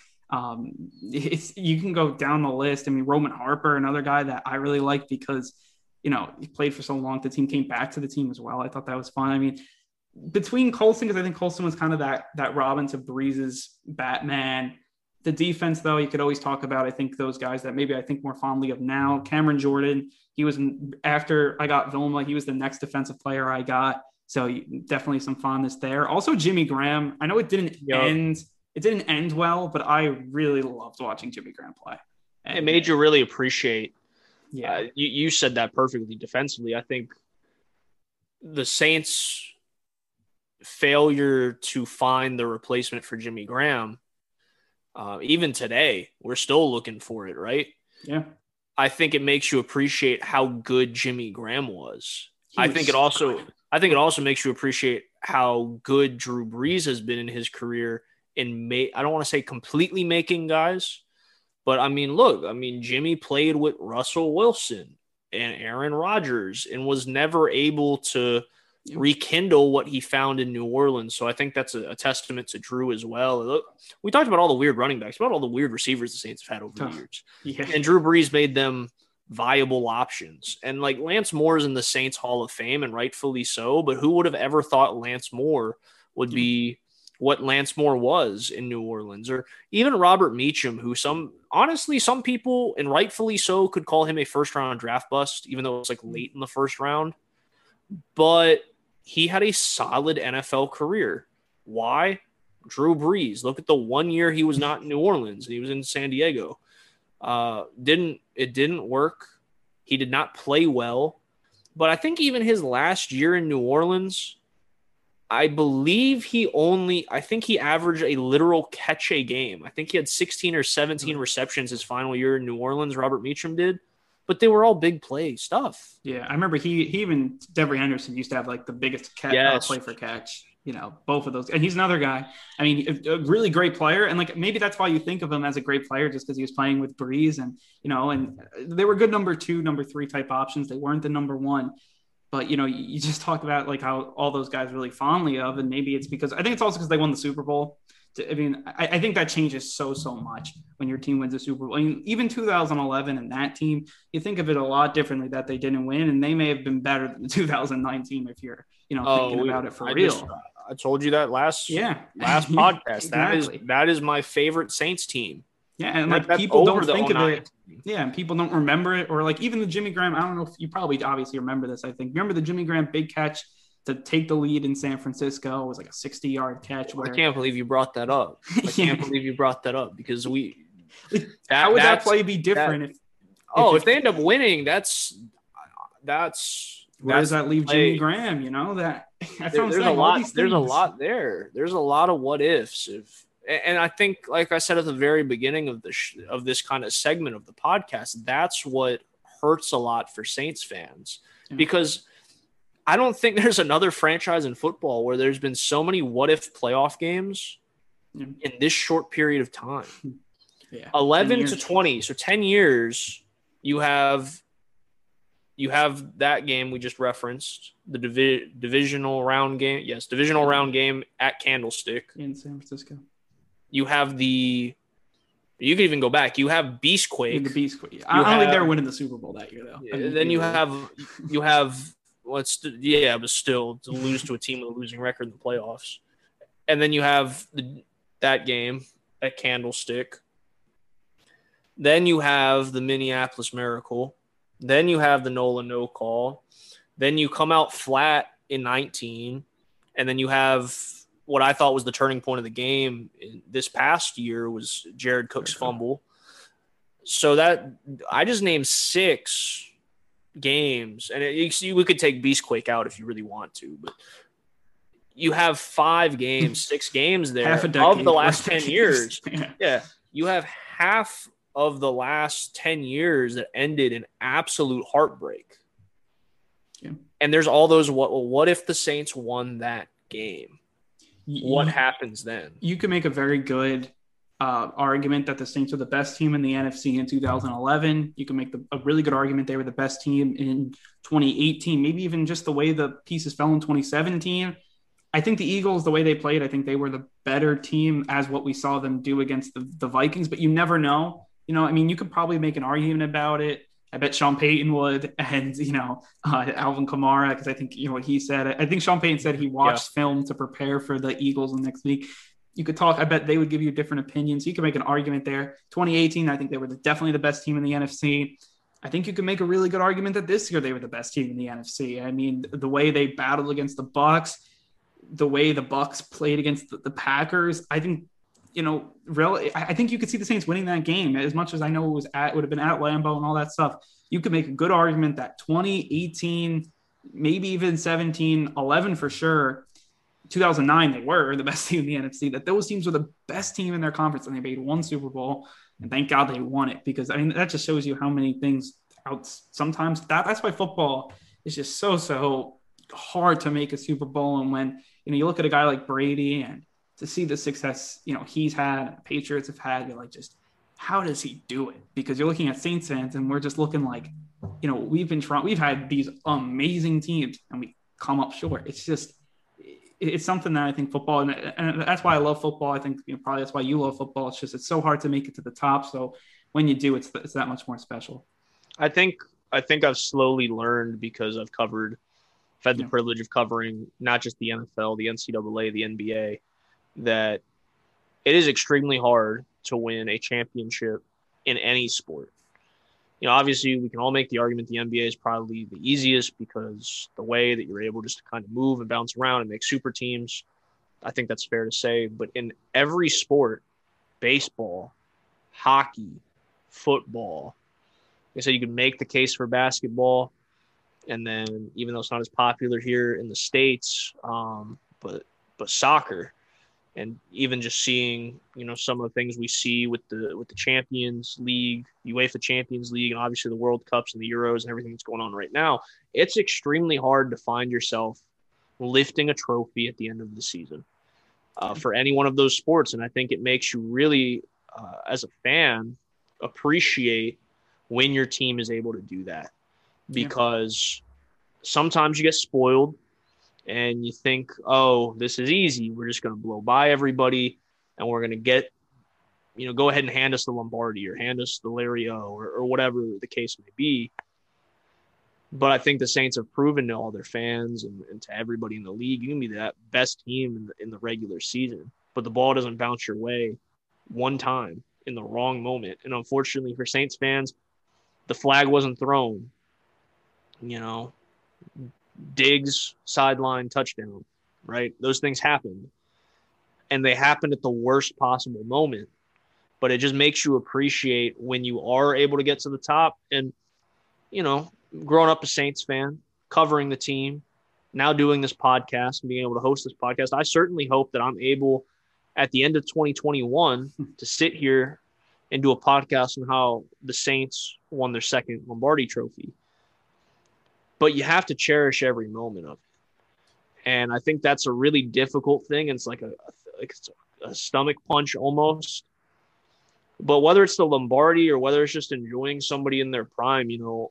You can go down the list. I mean, Roman Harper, another guy that I really liked because, you know, he played for so long. The team came back to the team as well. I thought that was fun. I mean, between Colston, because I think Colston was kind of that Robin to Breeze's Batman. The defense, though, you could always talk about, I think, those guys that maybe I think more fondly of now. Cameron Jordan, he was, after I got Vilma, he was the next defensive player I got. So definitely some fondness there. Also, Jimmy Graham. I know it didn't end. It didn't end well, but I really loved watching Jimmy Graham play. And it made you really appreciate. Yeah, you said that perfectly defensively. I think the Saints' failure to find the replacement for Jimmy Graham, even today, we're still looking for it, right? Yeah. I think it makes you appreciate how good Jimmy Graham was. I think it also makes you appreciate how good Drew Brees has been in his career in I don't want to say completely making guys, but I mean, look, Jimmy played with Russell Wilson and Aaron Rodgers and was never able to rekindle what he found in New Orleans. So I think that's a testament to Drew as well. Look, we talked about all the weird running backs, about all the weird receivers the Saints have had over the years. Yeah. And Drew Brees made them viable options. And like Lance Moore's in the Saints Hall of Fame, and rightfully so, but who would have ever thought Lance Moore would be what Lance Moore was in New Orleans? Or even Robert Meacham, who some people, and rightfully so, could call him a first-round draft bust, even though it was like late in the first round. But he had a solid NFL career. Why? Drew Brees. Look at the 1 year he was not in New Orleans. He was in San Diego. It didn't work. He did not play well. But I think even his last year in New Orleans, I believe he averaged a literal catch a game. I think he had 16 or 17 receptions his final year in New Orleans, Robert Meacham did. But they were all big play stuff. Yeah, I remember he even Devery Henderson used to have like the biggest play for catch. Both of those. And he's another guy. I mean, a really great player. And like maybe that's why you think of him as a great player, just because he was playing with Breeze and they were good number 2, number 3 type options. They weren't the number 1. But, you just talk about like how all those guys really fondly of, and maybe it's because I think it's also because they won the Super Bowl. I mean, I think that changes so much when your team wins a Super Bowl. I mean, even 2011 and that team, you think of it a lot differently that they didn't win, and they may have been better than the 2009 team if you're, thinking about it for real. I told you that last podcast. Exactly. That is my favorite Saints team. Yeah, and like people don't think of it. Yeah, and people don't remember it, or like even the Jimmy Graham. I don't know if you probably obviously remember this. I think remember the Jimmy Graham big catch to take the lead in San Francisco. It was like a 60-yard catch. I can't believe you brought that up. Can't believe you brought that up because how would that play be different? If they end up winning, that's where does that leave Jimmy Graham? There's a lot there. There's a lot of what ifs. And I think, like I said at the very beginning of this kind of segment of the podcast, that's what hurts a lot for Saints fans because I don't think there's another franchise in football where there's been so many what if playoff games in this short period of time. 11 to 20, so 10 years. You have that game we just referenced, the divisional round game. Yes, divisional round game at Candlestick in San Francisco. You have you could even go back. You have Beastquake. The Beastquake. I don't think they were winning the Super Bowl that year, though. Then you have but still to lose to a team with a losing record in the playoffs. And then you have that game at Candlestick. Then you have the Minneapolis Miracle. Then you have the Nola no call. Then you come out flat in 19. And then you have what I thought was the turning point of the game this past year was Jared Cook's fumble. So that I just named 6 games, and we could take Beastquake out if you really want to, but you have 5 games, 6 games there of the last 10 years. Yeah, you have half of the last 10 years that ended in absolute heartbreak. Yeah. And there's all those what if the Saints won that game? What happens then? You can make a very good argument that the Saints are the best team in the NFC in 2011. You can make a really good argument they were the best team in 2018, maybe even just the way the pieces fell in 2017. I think the Eagles, the way they played, I think they were the better team as what we saw them do against the Vikings, but you never know. You could probably make an argument about it. I bet Sean Payton would, and, Alvin Kamara, because I think, what he said. I think Sean Payton said he watched film to prepare for the Eagles the next week. You could talk. I bet they would give you different opinions. You can make an argument there. 2018, I think they were definitely the best team in the NFC. I think you could make a really good argument that this year they were the best team in the NFC. I mean, the way they battled against the Bucs, the way the Bucs played against the Packers, I think, I think you could see the Saints winning that game. As much as I know it would have been at Lambeau and all that stuff, you could make a good argument that 2018, maybe even 17, 11 for sure, 2009 they were the best team in the NFC, that those teams were the best team in their conference, and they made 1 Super Bowl, and thank God they won it, because that just shows you how many things out sometimes. That's why football is just so hard to make a Super Bowl. And when you look at a guy like Brady and to see the success he's had, Patriots have had, you're like, just how does he do it? Because you're looking at Saints fans and we're just looking like, we've had these amazing teams and we come up short. It's something that I think football, and that's why I love football. I think probably that's why you love football. It's so hard to make it to the top. So when you do, it's that much more special. I think I've slowly learned, because I've had the privilege of covering not just the NFL, the NCAA, the NBA, that it is extremely hard to win a championship in any sport. Obviously we can all make the argument the NBA is probably the easiest because the way that you're able just to kind of move and bounce around and make super teams. I think that's fair to say. But in every sport, baseball, hockey, football, like I said, you can make the case for basketball. And then even though it's not as popular here in the States, but soccer, and even just seeing, some of the things we see with the Champions League, UEFA Champions League, and obviously the World Cups and the Euros and everything that's going on right now, it's extremely hard to find yourself lifting a trophy at the end of the season for any one of those sports. And I think it makes you really, as a fan, appreciate when your team is able to do that, because sometimes you get spoiled and you think, oh, this is easy. We're just going to blow by everybody and we're going to get, go ahead and hand us the Lombardi or hand us the Larry O or whatever the case may be. But I think the Saints have proven to all their fans and to everybody in the league, you can be that best team in the regular season, but the ball doesn't bounce your way one time in the wrong moment. And unfortunately for Saints fans, the flag wasn't thrown. Diggs sideline touchdown, right? Those things happen. And they happened at the worst possible moment. But it just makes you appreciate when you are able to get to the top. And, growing up a Saints fan, covering the team, now doing this podcast and being able to host this podcast, I certainly hope that I'm able at the end of 2021 to sit here and do a podcast on how the Saints won their second Lombardi trophy. But you have to cherish every moment of it. And I think that's a really difficult thing. It's like a stomach punch almost. But whether it's the Lombardi or whether it's just enjoying somebody in their prime,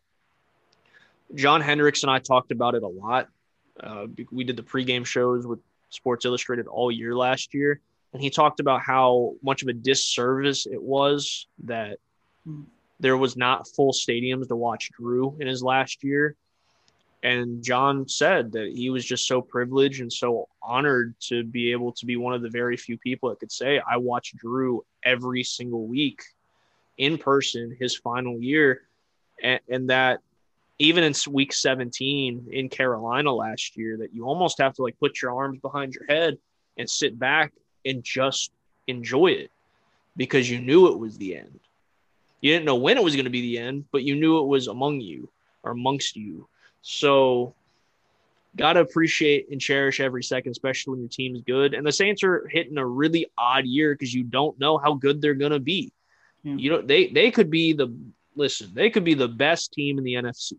John Hendricks and I talked about it a lot. We did the pregame shows with Sports Illustrated all year last year. And he talked about how much of a disservice it was that there was not full stadiums to watch Drew in his last year. And John said that he was just so privileged and so honored to be able to be one of the very few people that could say, I watched Drew every single week in person his final year. And that even in week 17 in Carolina last year, that you almost have to put your arms behind your head and sit back and just enjoy it because you knew it was the end. You didn't know when it was going to be the end, but you knew it was amongst you. So got to appreciate and cherish every second, especially when your team's good. And the Saints are hitting a really odd year because you don't know how good they're going to be. Yeah. They could be they could be the best team in the NFC.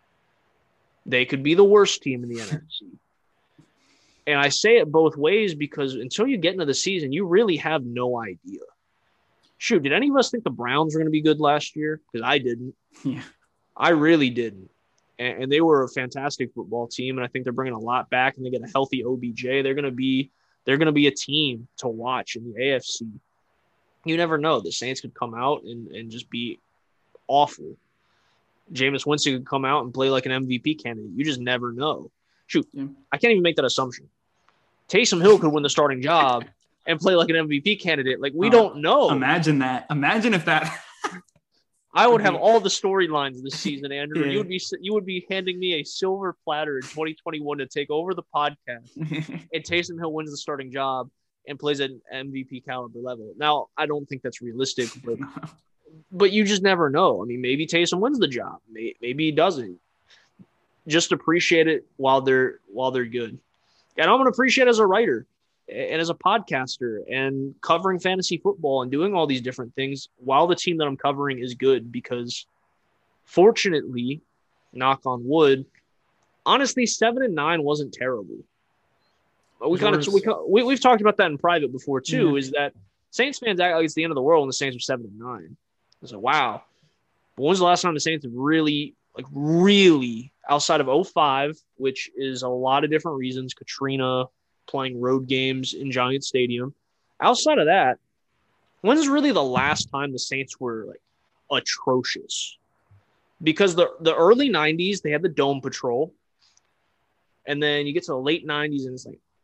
They could be the worst team in the NFC. And I say it both ways because until you get into the season, you really have no idea. Shoot, did any of us think the Browns were going to be good last year? Because I didn't. Yeah. I really didn't. And they were a fantastic football team, and I think they're bringing a lot back. And they get a healthy OBJ. They're going to be a team to watch in the AFC. You never know. The Saints could come out and just be awful. Jameis Winston could come out and play like an MVP candidate. You just never know. Shoot, I can't even make that assumption. Taysom Hill could win the starting job and play like an MVP candidate. We don't know. Imagine that. Imagine if that. I would have all the storylines this season, Andrew. Yeah. You would be handing me a silver platter in 2021 to take over the podcast, and Taysom Hill wins the starting job and plays at an MVP caliber level. Now, I don't think that's realistic, but you just never know. I mean, maybe Taysom wins the job. Maybe he doesn't. Just appreciate it while they're good. And I'm going to appreciate it as a writer and as a podcaster and covering fantasy football and doing all these different things while the team that I'm covering is good, because fortunately, knock on wood, honestly, 7-9 wasn't terrible. We've talked about that in private before too, is that Saints fans act like it's the end of the world when the Saints are 7-9. It's like, wow. But when was the last time the Saints have really outside of 2005, which is a lot of different reasons, Katrina, playing road games in Giant Stadium. Outside of that, when's really the last time the Saints were atrocious? Because the early 90s, they had the Dome Patrol. And then you get to the late 90s and it's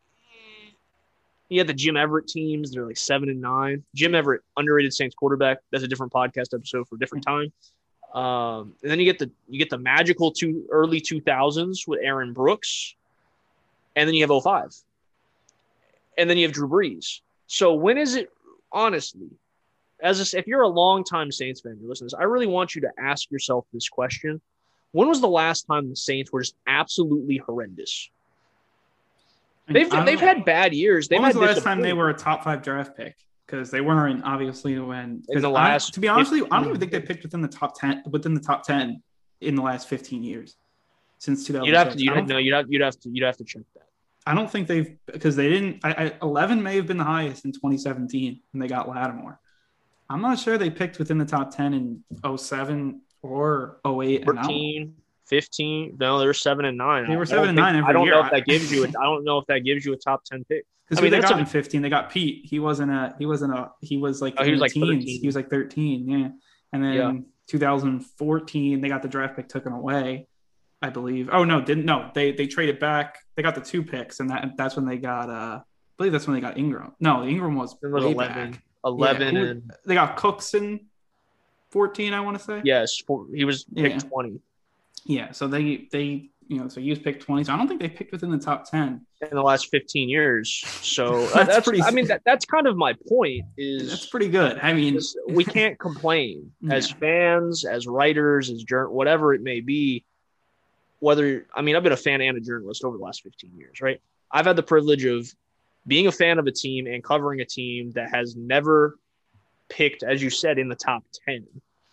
you had the Jim Everett teams. They're 7-9. Jim Everett, underrated Saints quarterback. That's a different podcast episode for a different time. And then you get the magical early 2000s with Aaron Brooks. And then you have 2005. And then you have Drew Brees. So when is it, honestly, if you're a longtime Saints fan, you listen to this, I really want you to ask yourself this question. When was the last time the Saints were just absolutely horrendous? They've had bad years. When was the last time they were a top 5 draft pick? Because they weren't, obviously, when – to be honest with you, I don't even think they picked within the top 10 in the last 15 years since 2006. You'd have to check that. I don't think they've – because they didn't – 11 may have been the highest in 2017 when they got Lattimore. I'm not sure they picked within the top 10 in 07 or 08. 14, 15. No, they were 7 and 9. They were 7 and 9 every year. I don't know if that gives you a top 10 pick. Because they got in 15, they got Pete. He was like he was like teens. 13. He was like 13, yeah. And then 2014, they got the draft pick taken away, I believe. Oh no, they traded back. They got the 2 picks, and that's when they got I believe that's when they got Ingram. No, Ingram was way 11. Back. 11 and they got Cooks in 14, I want to say. Yes, he was picked 20. Yeah, so they so he was picked 20. So I don't think they picked within the top 10 in the last 15 years. So that's pretty. I mean, that's kind of my point. That's pretty good. I mean, we can't complain as fans, as writers, as whatever it may be. I've been a fan and a journalist over the last 15 years, right? I've had the privilege of being a fan of a team and covering a team that has never picked, as you said, in the top 10.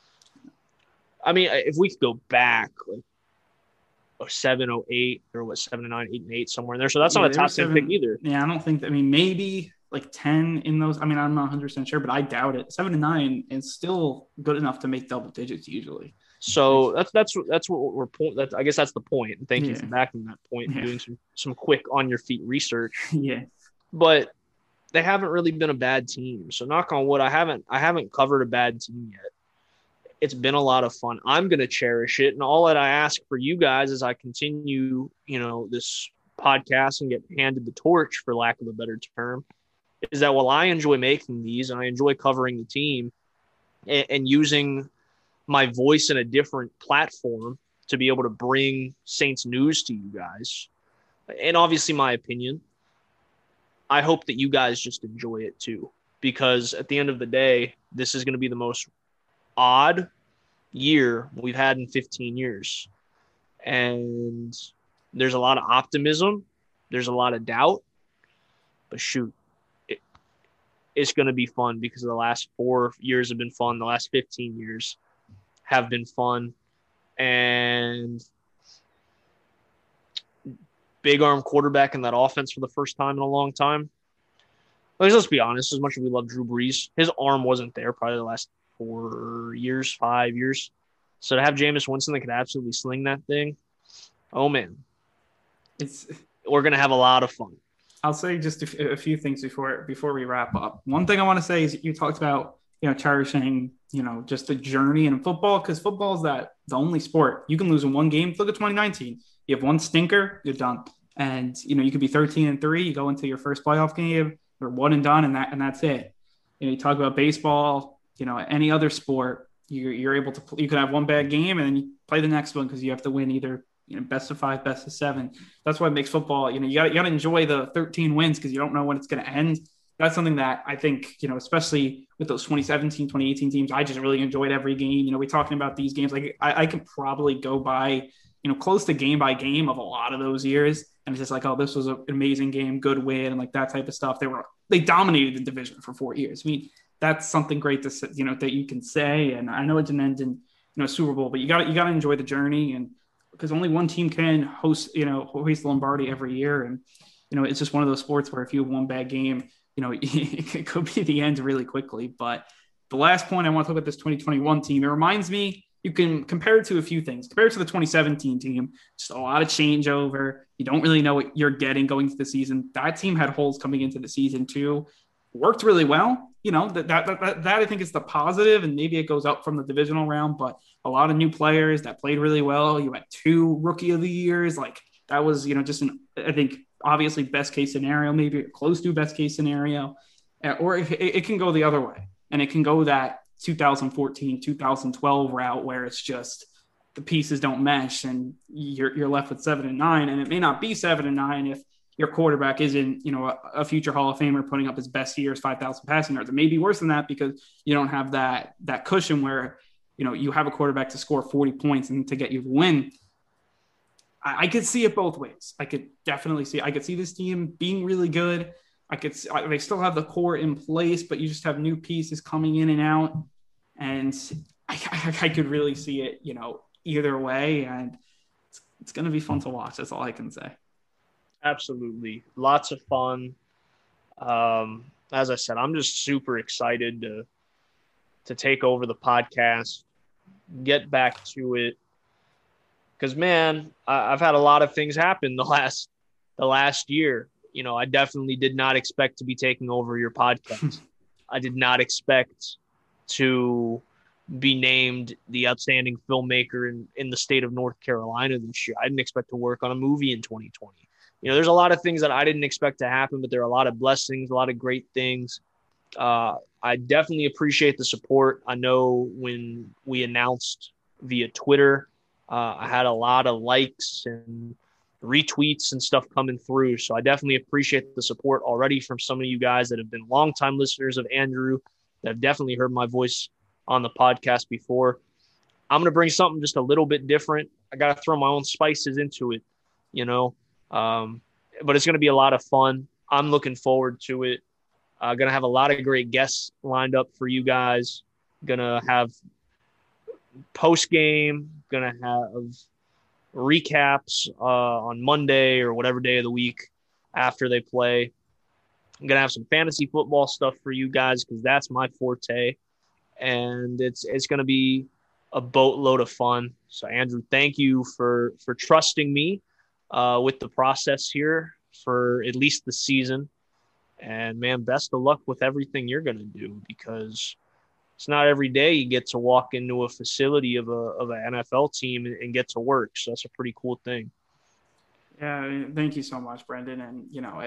I mean, if we could go back, like 07, 08, or what, 7 and 9, 8 and 8, somewhere in there. So that's not a top 10 pick either. Yeah, I don't think. maybe like 10 in those. I mean, I'm not 100% sure, but I doubt it. 7 and 9 is still good enough to make double digits usually. So that's what we're I guess that's the point. Thank you for backing that point and doing some quick on your feet research. Yeah. But they haven't really been a bad team. So knock on wood, I haven't covered a bad team yet. It's been a lot of fun. I'm going to cherish it. And all that I ask for you guys as I continue, this podcast and get handed the torch, for lack of a better term, is that while I enjoy making these and I enjoy covering the team and using my voice in a different platform to be able to bring Saints news to you guys, and obviously my opinion, I hope that you guys just enjoy it too, because at the end of the day, this is going to be the most odd year we've had in 15 years. And there's a lot of optimism. There's a lot of doubt. But shoot, it's going to be fun because the last 4 years have been fun. The last 15 years have been fun. And big arm quarterback in that offense for the first time in a long time. Let's be honest, as much as we love Drew Brees, his arm wasn't there probably the last 5 years. So to have Jameis Winston that could absolutely sling that thing, oh man, we're gonna have a lot of fun. I'll say just a few things before we wrap up. One thing I want to say is you talked about cherishing just the journey in football, because football is the only sport you can lose in one game. Look at 2019. You have one stinker, you're done, and you could be 13-3. You go into your first playoff game, you're one and done, and that's it. You talk about baseball. Any other sport, you're able to. You could have one bad game and then you play the next one because you have to win either best of 5, best of 7. That's what makes football. You got to enjoy the 13 wins because you don't know when it's going to end. That's something that I think especially with those 2017, 2018 teams, I just really enjoyed every game. We're talking about these games like I could probably go by close to game by game of a lot of those years, and it's just like, oh, this was an amazing game, good win, and like that type of stuff. They dominated the division for 4 years. I mean, that's something great to that you can say. And I know it didn't end in Super Bowl, but you got to enjoy the journey, and because only one team can host Lombardi every year, and it's just one of those sports where if you have one bad game, it could be the end really quickly. But the last point I want to talk about this 2021 team, it reminds me, you can compare it to a few things. Compare it to the 2017 team, just a lot of changeover. You don't really know what you're getting going into the season. That team had holes coming into the season too. Worked really well. That I think is the positive, and maybe it goes up from the divisional round, but a lot of new players that played really well. You had 2 rookie of the years. Like that was, just I think obviously best case scenario, maybe close to best case scenario, or if it can go the other way, and it can go that 2014, 2012 route where it's just the pieces don't mesh and you're left with 7 and 9, and it may not be 7 and 9 if your quarterback isn't, a future Hall of Famer putting up his best years, 5,000 passing yards. It may be worse than that because you don't have that cushion where, you have a quarterback to score 40 points and to get you the win. I could see it both ways. I could definitely see this team being really good. They still have the core in place, but you just have new pieces coming in and out. And I could really see it, either way. And it's going to be fun to watch. That's all I can say. Absolutely. Lots of fun. As I said, I'm just super excited to take over the podcast, get back to it. Because, man, I've had a lot of things happen the last year. I definitely did not expect to be taking over your podcast. I did not expect to be named the outstanding filmmaker in the state of North Carolina this year. I didn't expect to work on a movie in 2020. There's a lot of things that I didn't expect to happen, but there are a lot of blessings, a lot of great things. I definitely appreciate the support. I know when we announced via Twitter, I had a lot of likes and retweets and stuff coming through. So I definitely appreciate the support already from some of you guys that have been longtime listeners of Andrew, that have definitely heard my voice on the podcast before. I'm going to bring something just a little bit different. I got to throw my own spices into it, but it's going to be a lot of fun. I'm looking forward to it. Going to have a lot of great guests lined up for you guys. Going to have post-game, going to have recaps on Monday or whatever day of the week after they play. I'm going to have some fantasy football stuff for you guys because that's my forte. And it's going to be a boatload of fun. So, Andrew, thank you for trusting me with the process here for at least the season. And, man, best of luck with everything you're going to do because it's not every day you get to walk into a facility of an NFL team and get to work. So that's a pretty cool thing. Yeah, thank you so much, Brendan. And,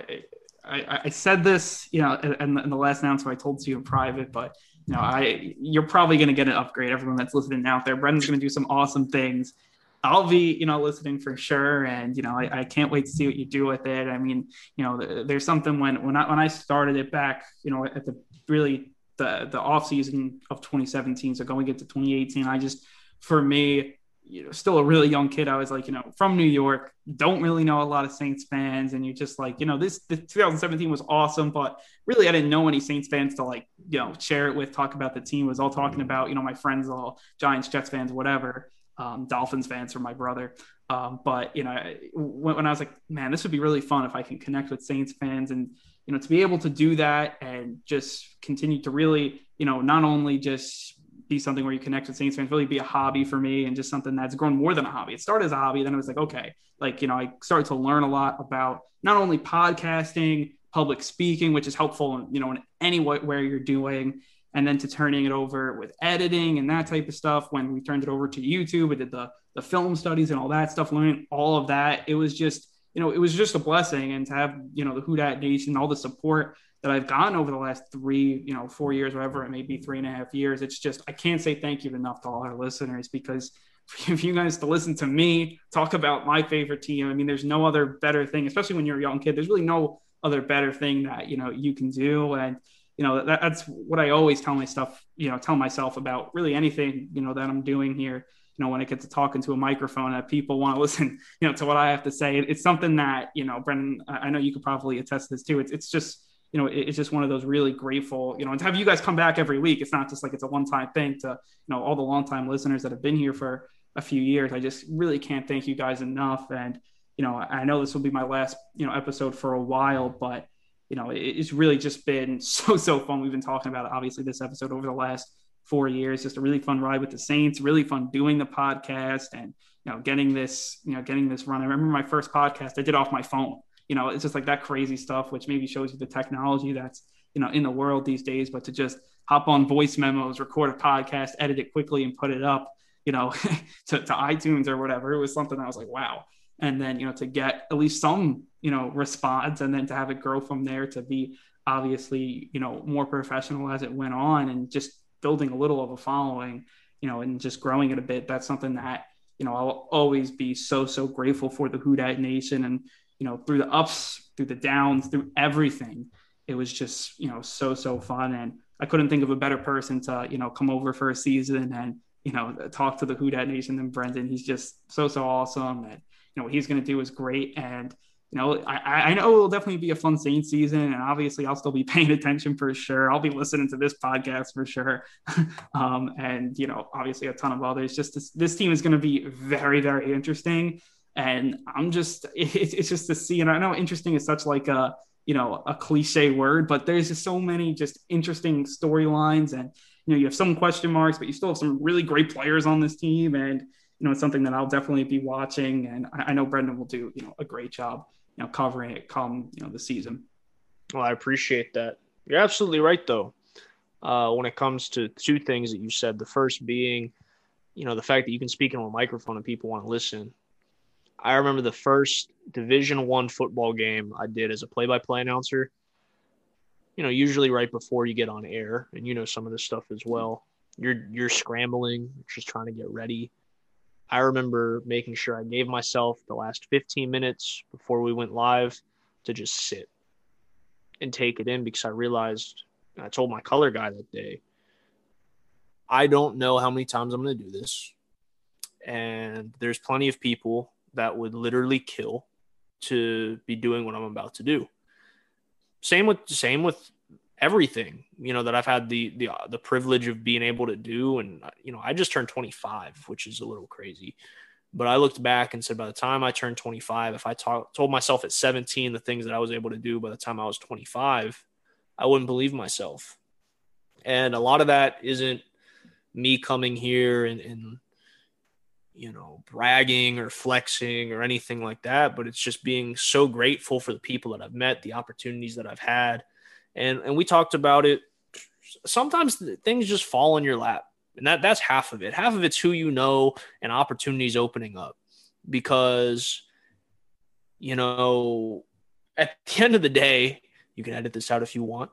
I said this, in the last announcement I told you in private, but, you're probably going to get an upgrade. Everyone that's listening out there, Brendan's going to do some awesome things. I'll be, listening for sure. And, I can't wait to see what you do with it. I mean, there's something when I started it back, at the off season of 2017. So going into 2018, for me, still a really young kid. I was like, from New York, don't really know a lot of Saints fans. And you're just like, the 2017 was awesome, but really I didn't know any Saints fans to share it with, talk about the team. It was all talking about, my friends, all Giants, Jets fans, whatever, Dolphins fans for my brother. But when I was like, man, this would be really fun if I can connect with Saints fans and, to be able to do that and just continue to really, not only just be something where you connect with Saints fans, really be a hobby for me and just something that's grown more than a hobby. It started as a hobby. Then it was like, okay, I started to learn a lot about not only podcasting, public speaking, which is helpful, in any way where you're doing, and then to turning it over with editing and that type of stuff. When we turned it over to YouTube, we did the film studies and all that stuff, learning all of that. It was just, it was just a blessing. And to have, the Who Dat Nation, all the support that I've gotten over the last 4 years, whatever it may be, 3.5 years. It's just, I can't say thank you enough to all our listeners, because for you guys to listen to me talk about my favorite team, I mean, there's no other better thing, especially when you're a young kid. There's really no other better thing that, you can do. And, that's what I always tell myself about really anything, that I'm doing here. When I get to talking to a microphone, that people want to listen, to what I have to say. It's something that, Brendan, I know you could probably attest to this too. It's just, it's just one of those really grateful, and to have you guys come back every week. It's not just like it's a one-time thing. To, all the longtime listeners that have been here for a few years, I just really can't thank you guys enough. And, I know this will be my last, episode for a while, but, it's really just been so fun. We've been talking about, obviously, this episode over the last 4 years, just a really fun ride with the Saints, really fun doing the podcast and, getting this run. I remember my first podcast I did off my phone. It's just like that crazy stuff, which maybe shows you the technology that's, in the world these days, but to just hop on voice memos, record a podcast, edit it quickly and put it up, to iTunes or whatever. It was something I was like, wow. And then, to get at least some, response, and then to have it grow from there to be obviously, more professional as it went on, and just building a little of a following, and just growing it a bit. That's something that, I'll always be so grateful for the Who Dat Nation. And, through the ups, through the downs, through everything, it was just, so fun. And I couldn't think of a better person to, come over for a season and, talk to the Who Dat Nation than Brendan. He's just so awesome. And, what he's going to do is great. And, I know it'll definitely be a fun Saints season, and obviously I'll still be paying attention for sure. I'll be listening to this podcast for sure. And, obviously a ton of others. Just this team is going to be very, very interesting. And it's just to see, and I know interesting is such like a cliche word, but there's just so many just interesting storylines, and, you have some question marks, but you still have some really great players on this team. And, it's something that I'll definitely be watching. And I know Brendan will do, a great job, covering it come, the season. Well, I appreciate that. You're absolutely right, though. When it comes to two things that you said, the first being, the fact that you can speak into a microphone and people want to listen. I remember the first Division I football game I did as a play-by-play announcer, usually right before you get on air, and some of this stuff as well. You're scrambling, just trying to get ready. I remember making sure I gave myself the last 15 minutes before we went live to just sit and take it in, because I realized, I told my color guy that day, I don't know how many times I'm going to do this. And there's plenty of people that would literally kill to be doing what I'm about to do. Same with everything, that I've had the privilege of being able to do. And, I just turned 25, which is a little crazy, but I looked back and said, by the time I turned 25, if I told myself at 17, the things that I was able to do by the time I was 25, I wouldn't believe myself. And a lot of that isn't me coming here and bragging or flexing or anything like that, but it's just being so grateful for the people that I've met, the opportunities that I've had. And we talked about it. Sometimes things just fall in your lap, and that's half of it. Half of it's who and opportunities opening up, because, at the end of the day, you can edit this out if you want.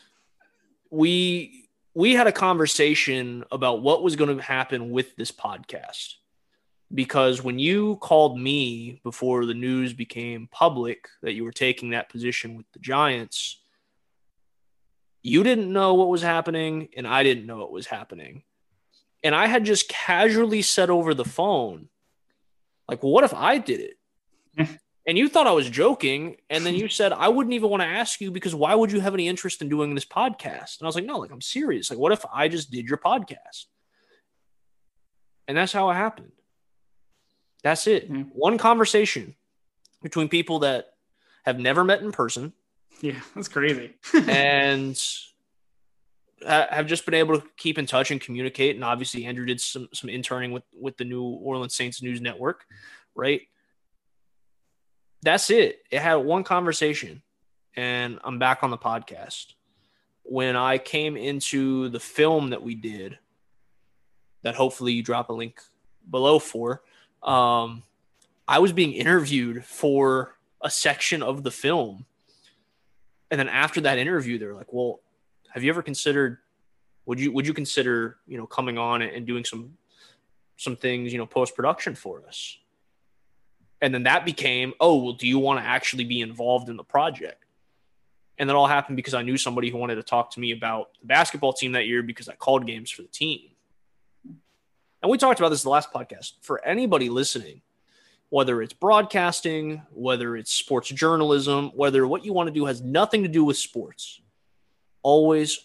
We had a conversation about what was going to happen with this podcast, because when you called me before the news became public that you were taking that position with the Giants, you didn't know what was happening, and I didn't know what was happening. And I had just casually said over the phone, like, well, what if I did it? And you thought I was joking. And then you said, I wouldn't even want to ask you, because why would you have any interest in doing this podcast? And I was like, no, I'm serious. Like, what if I just did your podcast? And that's how it happened. That's it. Mm-hmm. One conversation between people that have never met in person. Yeah, that's crazy. And have just been able to keep in touch and communicate. And obviously Andrew did some interning with the New Orleans Saints News Network, right? That's it. It had one conversation, and I'm back on the podcast. When I came into the film that we did, that hopefully you drop a link below for, I was being interviewed for a section of the film. And then after that interview, they're like, well, have you ever considered, would you consider, coming on and doing some things, post-production for us? And then that became, oh, well, do you want to actually be involved in the project? And that all happened because I knew somebody who wanted to talk to me about the basketball team that year, because I called games for the team. And we talked about this in the last podcast. For anybody listening, whether it's broadcasting, whether it's sports journalism, whether what you want to do has nothing to do with sports, always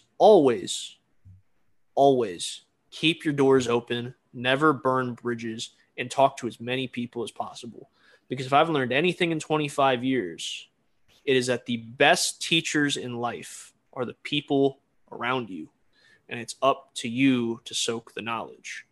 keep your doors open, never burn bridges, and talk to as many people as possible. Because if I've learned anything in 25 years, it is that the best teachers in life are the people around you, and it's up to you to soak the knowledge.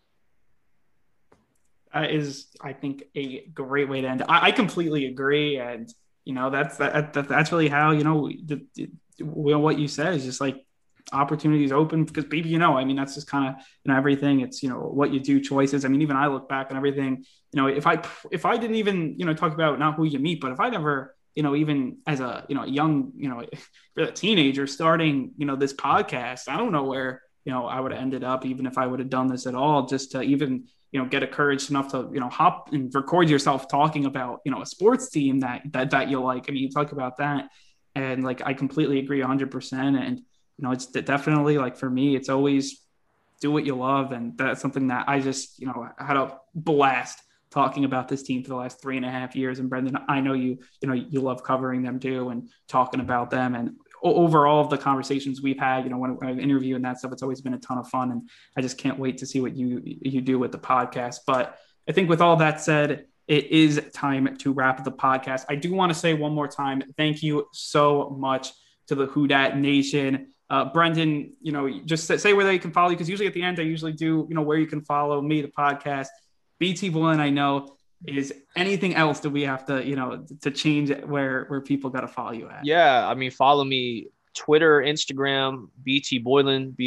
Is, I think, a great way to end. I completely agree, and that's really how what you said is just like opportunities open, because maybe that's just kind of everything. It's what you do, choices. I mean, even I look back on everything. If I didn't even talk about not who you meet, but if I never even as a young a teenager starting this podcast, I don't know where I would have ended up, even if I would have done this at all, just to even get a courage enough to, hop and record yourself talking about, a sports team that you like. I mean, you talk about that, and like, I completely agree 100%. And, it's definitely, like, for me, it's always do what you love. And that's something that I just, had a blast talking about this team for the last 3.5 years. And Brendan, I know you love covering them too and talking about them. And overall of the conversations we've had, when I interview and that stuff, it's always been a ton of fun. And I just can't wait to see what you do with the podcast. But I think with all that said, it is time to wrap the podcast. I do want to say one more time, thank you so much to the Who Dat Nation. Brendan, just say where they can follow you, because usually at the end I usually do, where you can follow me, the podcast. BT Boylen, I know. Is anything else that we have to, to change where people got to follow you at? Yeah, I mean, follow me Twitter, Instagram, BT Boylen,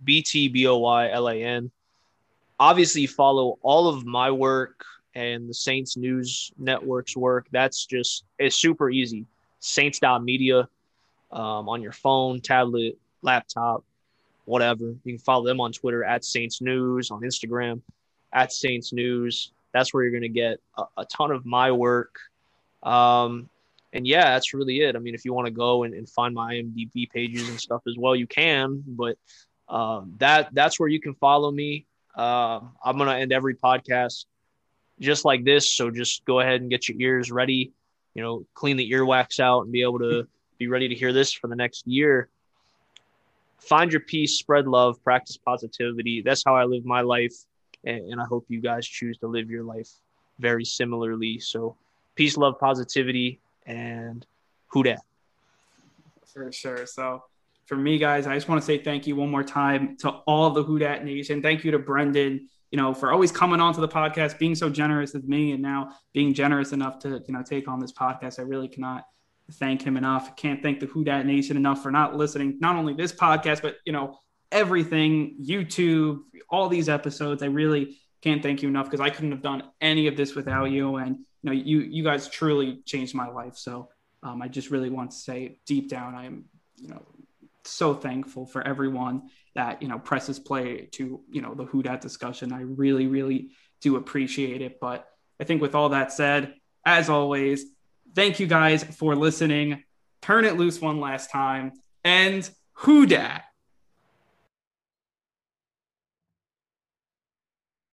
BTBOYLAN. Obviously, follow all of my work and the Saints News Network's work. It's super easy. Saints.media on your phone, tablet, laptop, whatever. You can follow them on Twitter at Saints News, on Instagram at Saints News. That's where you're going to get a ton of my work. And yeah, that's really it. I mean, if you want to go and find my IMDb pages and stuff as well, you can, but that's where you can follow me. I'm going to end every podcast just like this. So just go ahead and get your ears ready, clean the earwax out and be able to be ready to hear this for the next year. Find your peace, spread love, practice positivity. That's how I live my life. And I hope you guys choose to live your life very similarly. So peace, love, positivity, and who dat? For sure. So for me, guys, I just want to say thank you one more time to all of the Who Dat Nation. Thank you to Brendan, for always coming onto the podcast, being so generous with me, and now being generous enough to, take on this podcast. I really cannot thank him enough. I can't thank the Who Dat Nation enough for not listening, not only this podcast, but, everything, YouTube, all these episodes. I really can't thank you enough, because I couldn't have done any of this without you. And, you guys truly changed my life. So I just really want to say deep down, I am, so thankful for everyone that, presses play to, the Who Dat discussion. I really, really do appreciate it. But I think with all that said, as always, thank you guys for listening. Turn it loose one last time. And Who Dat?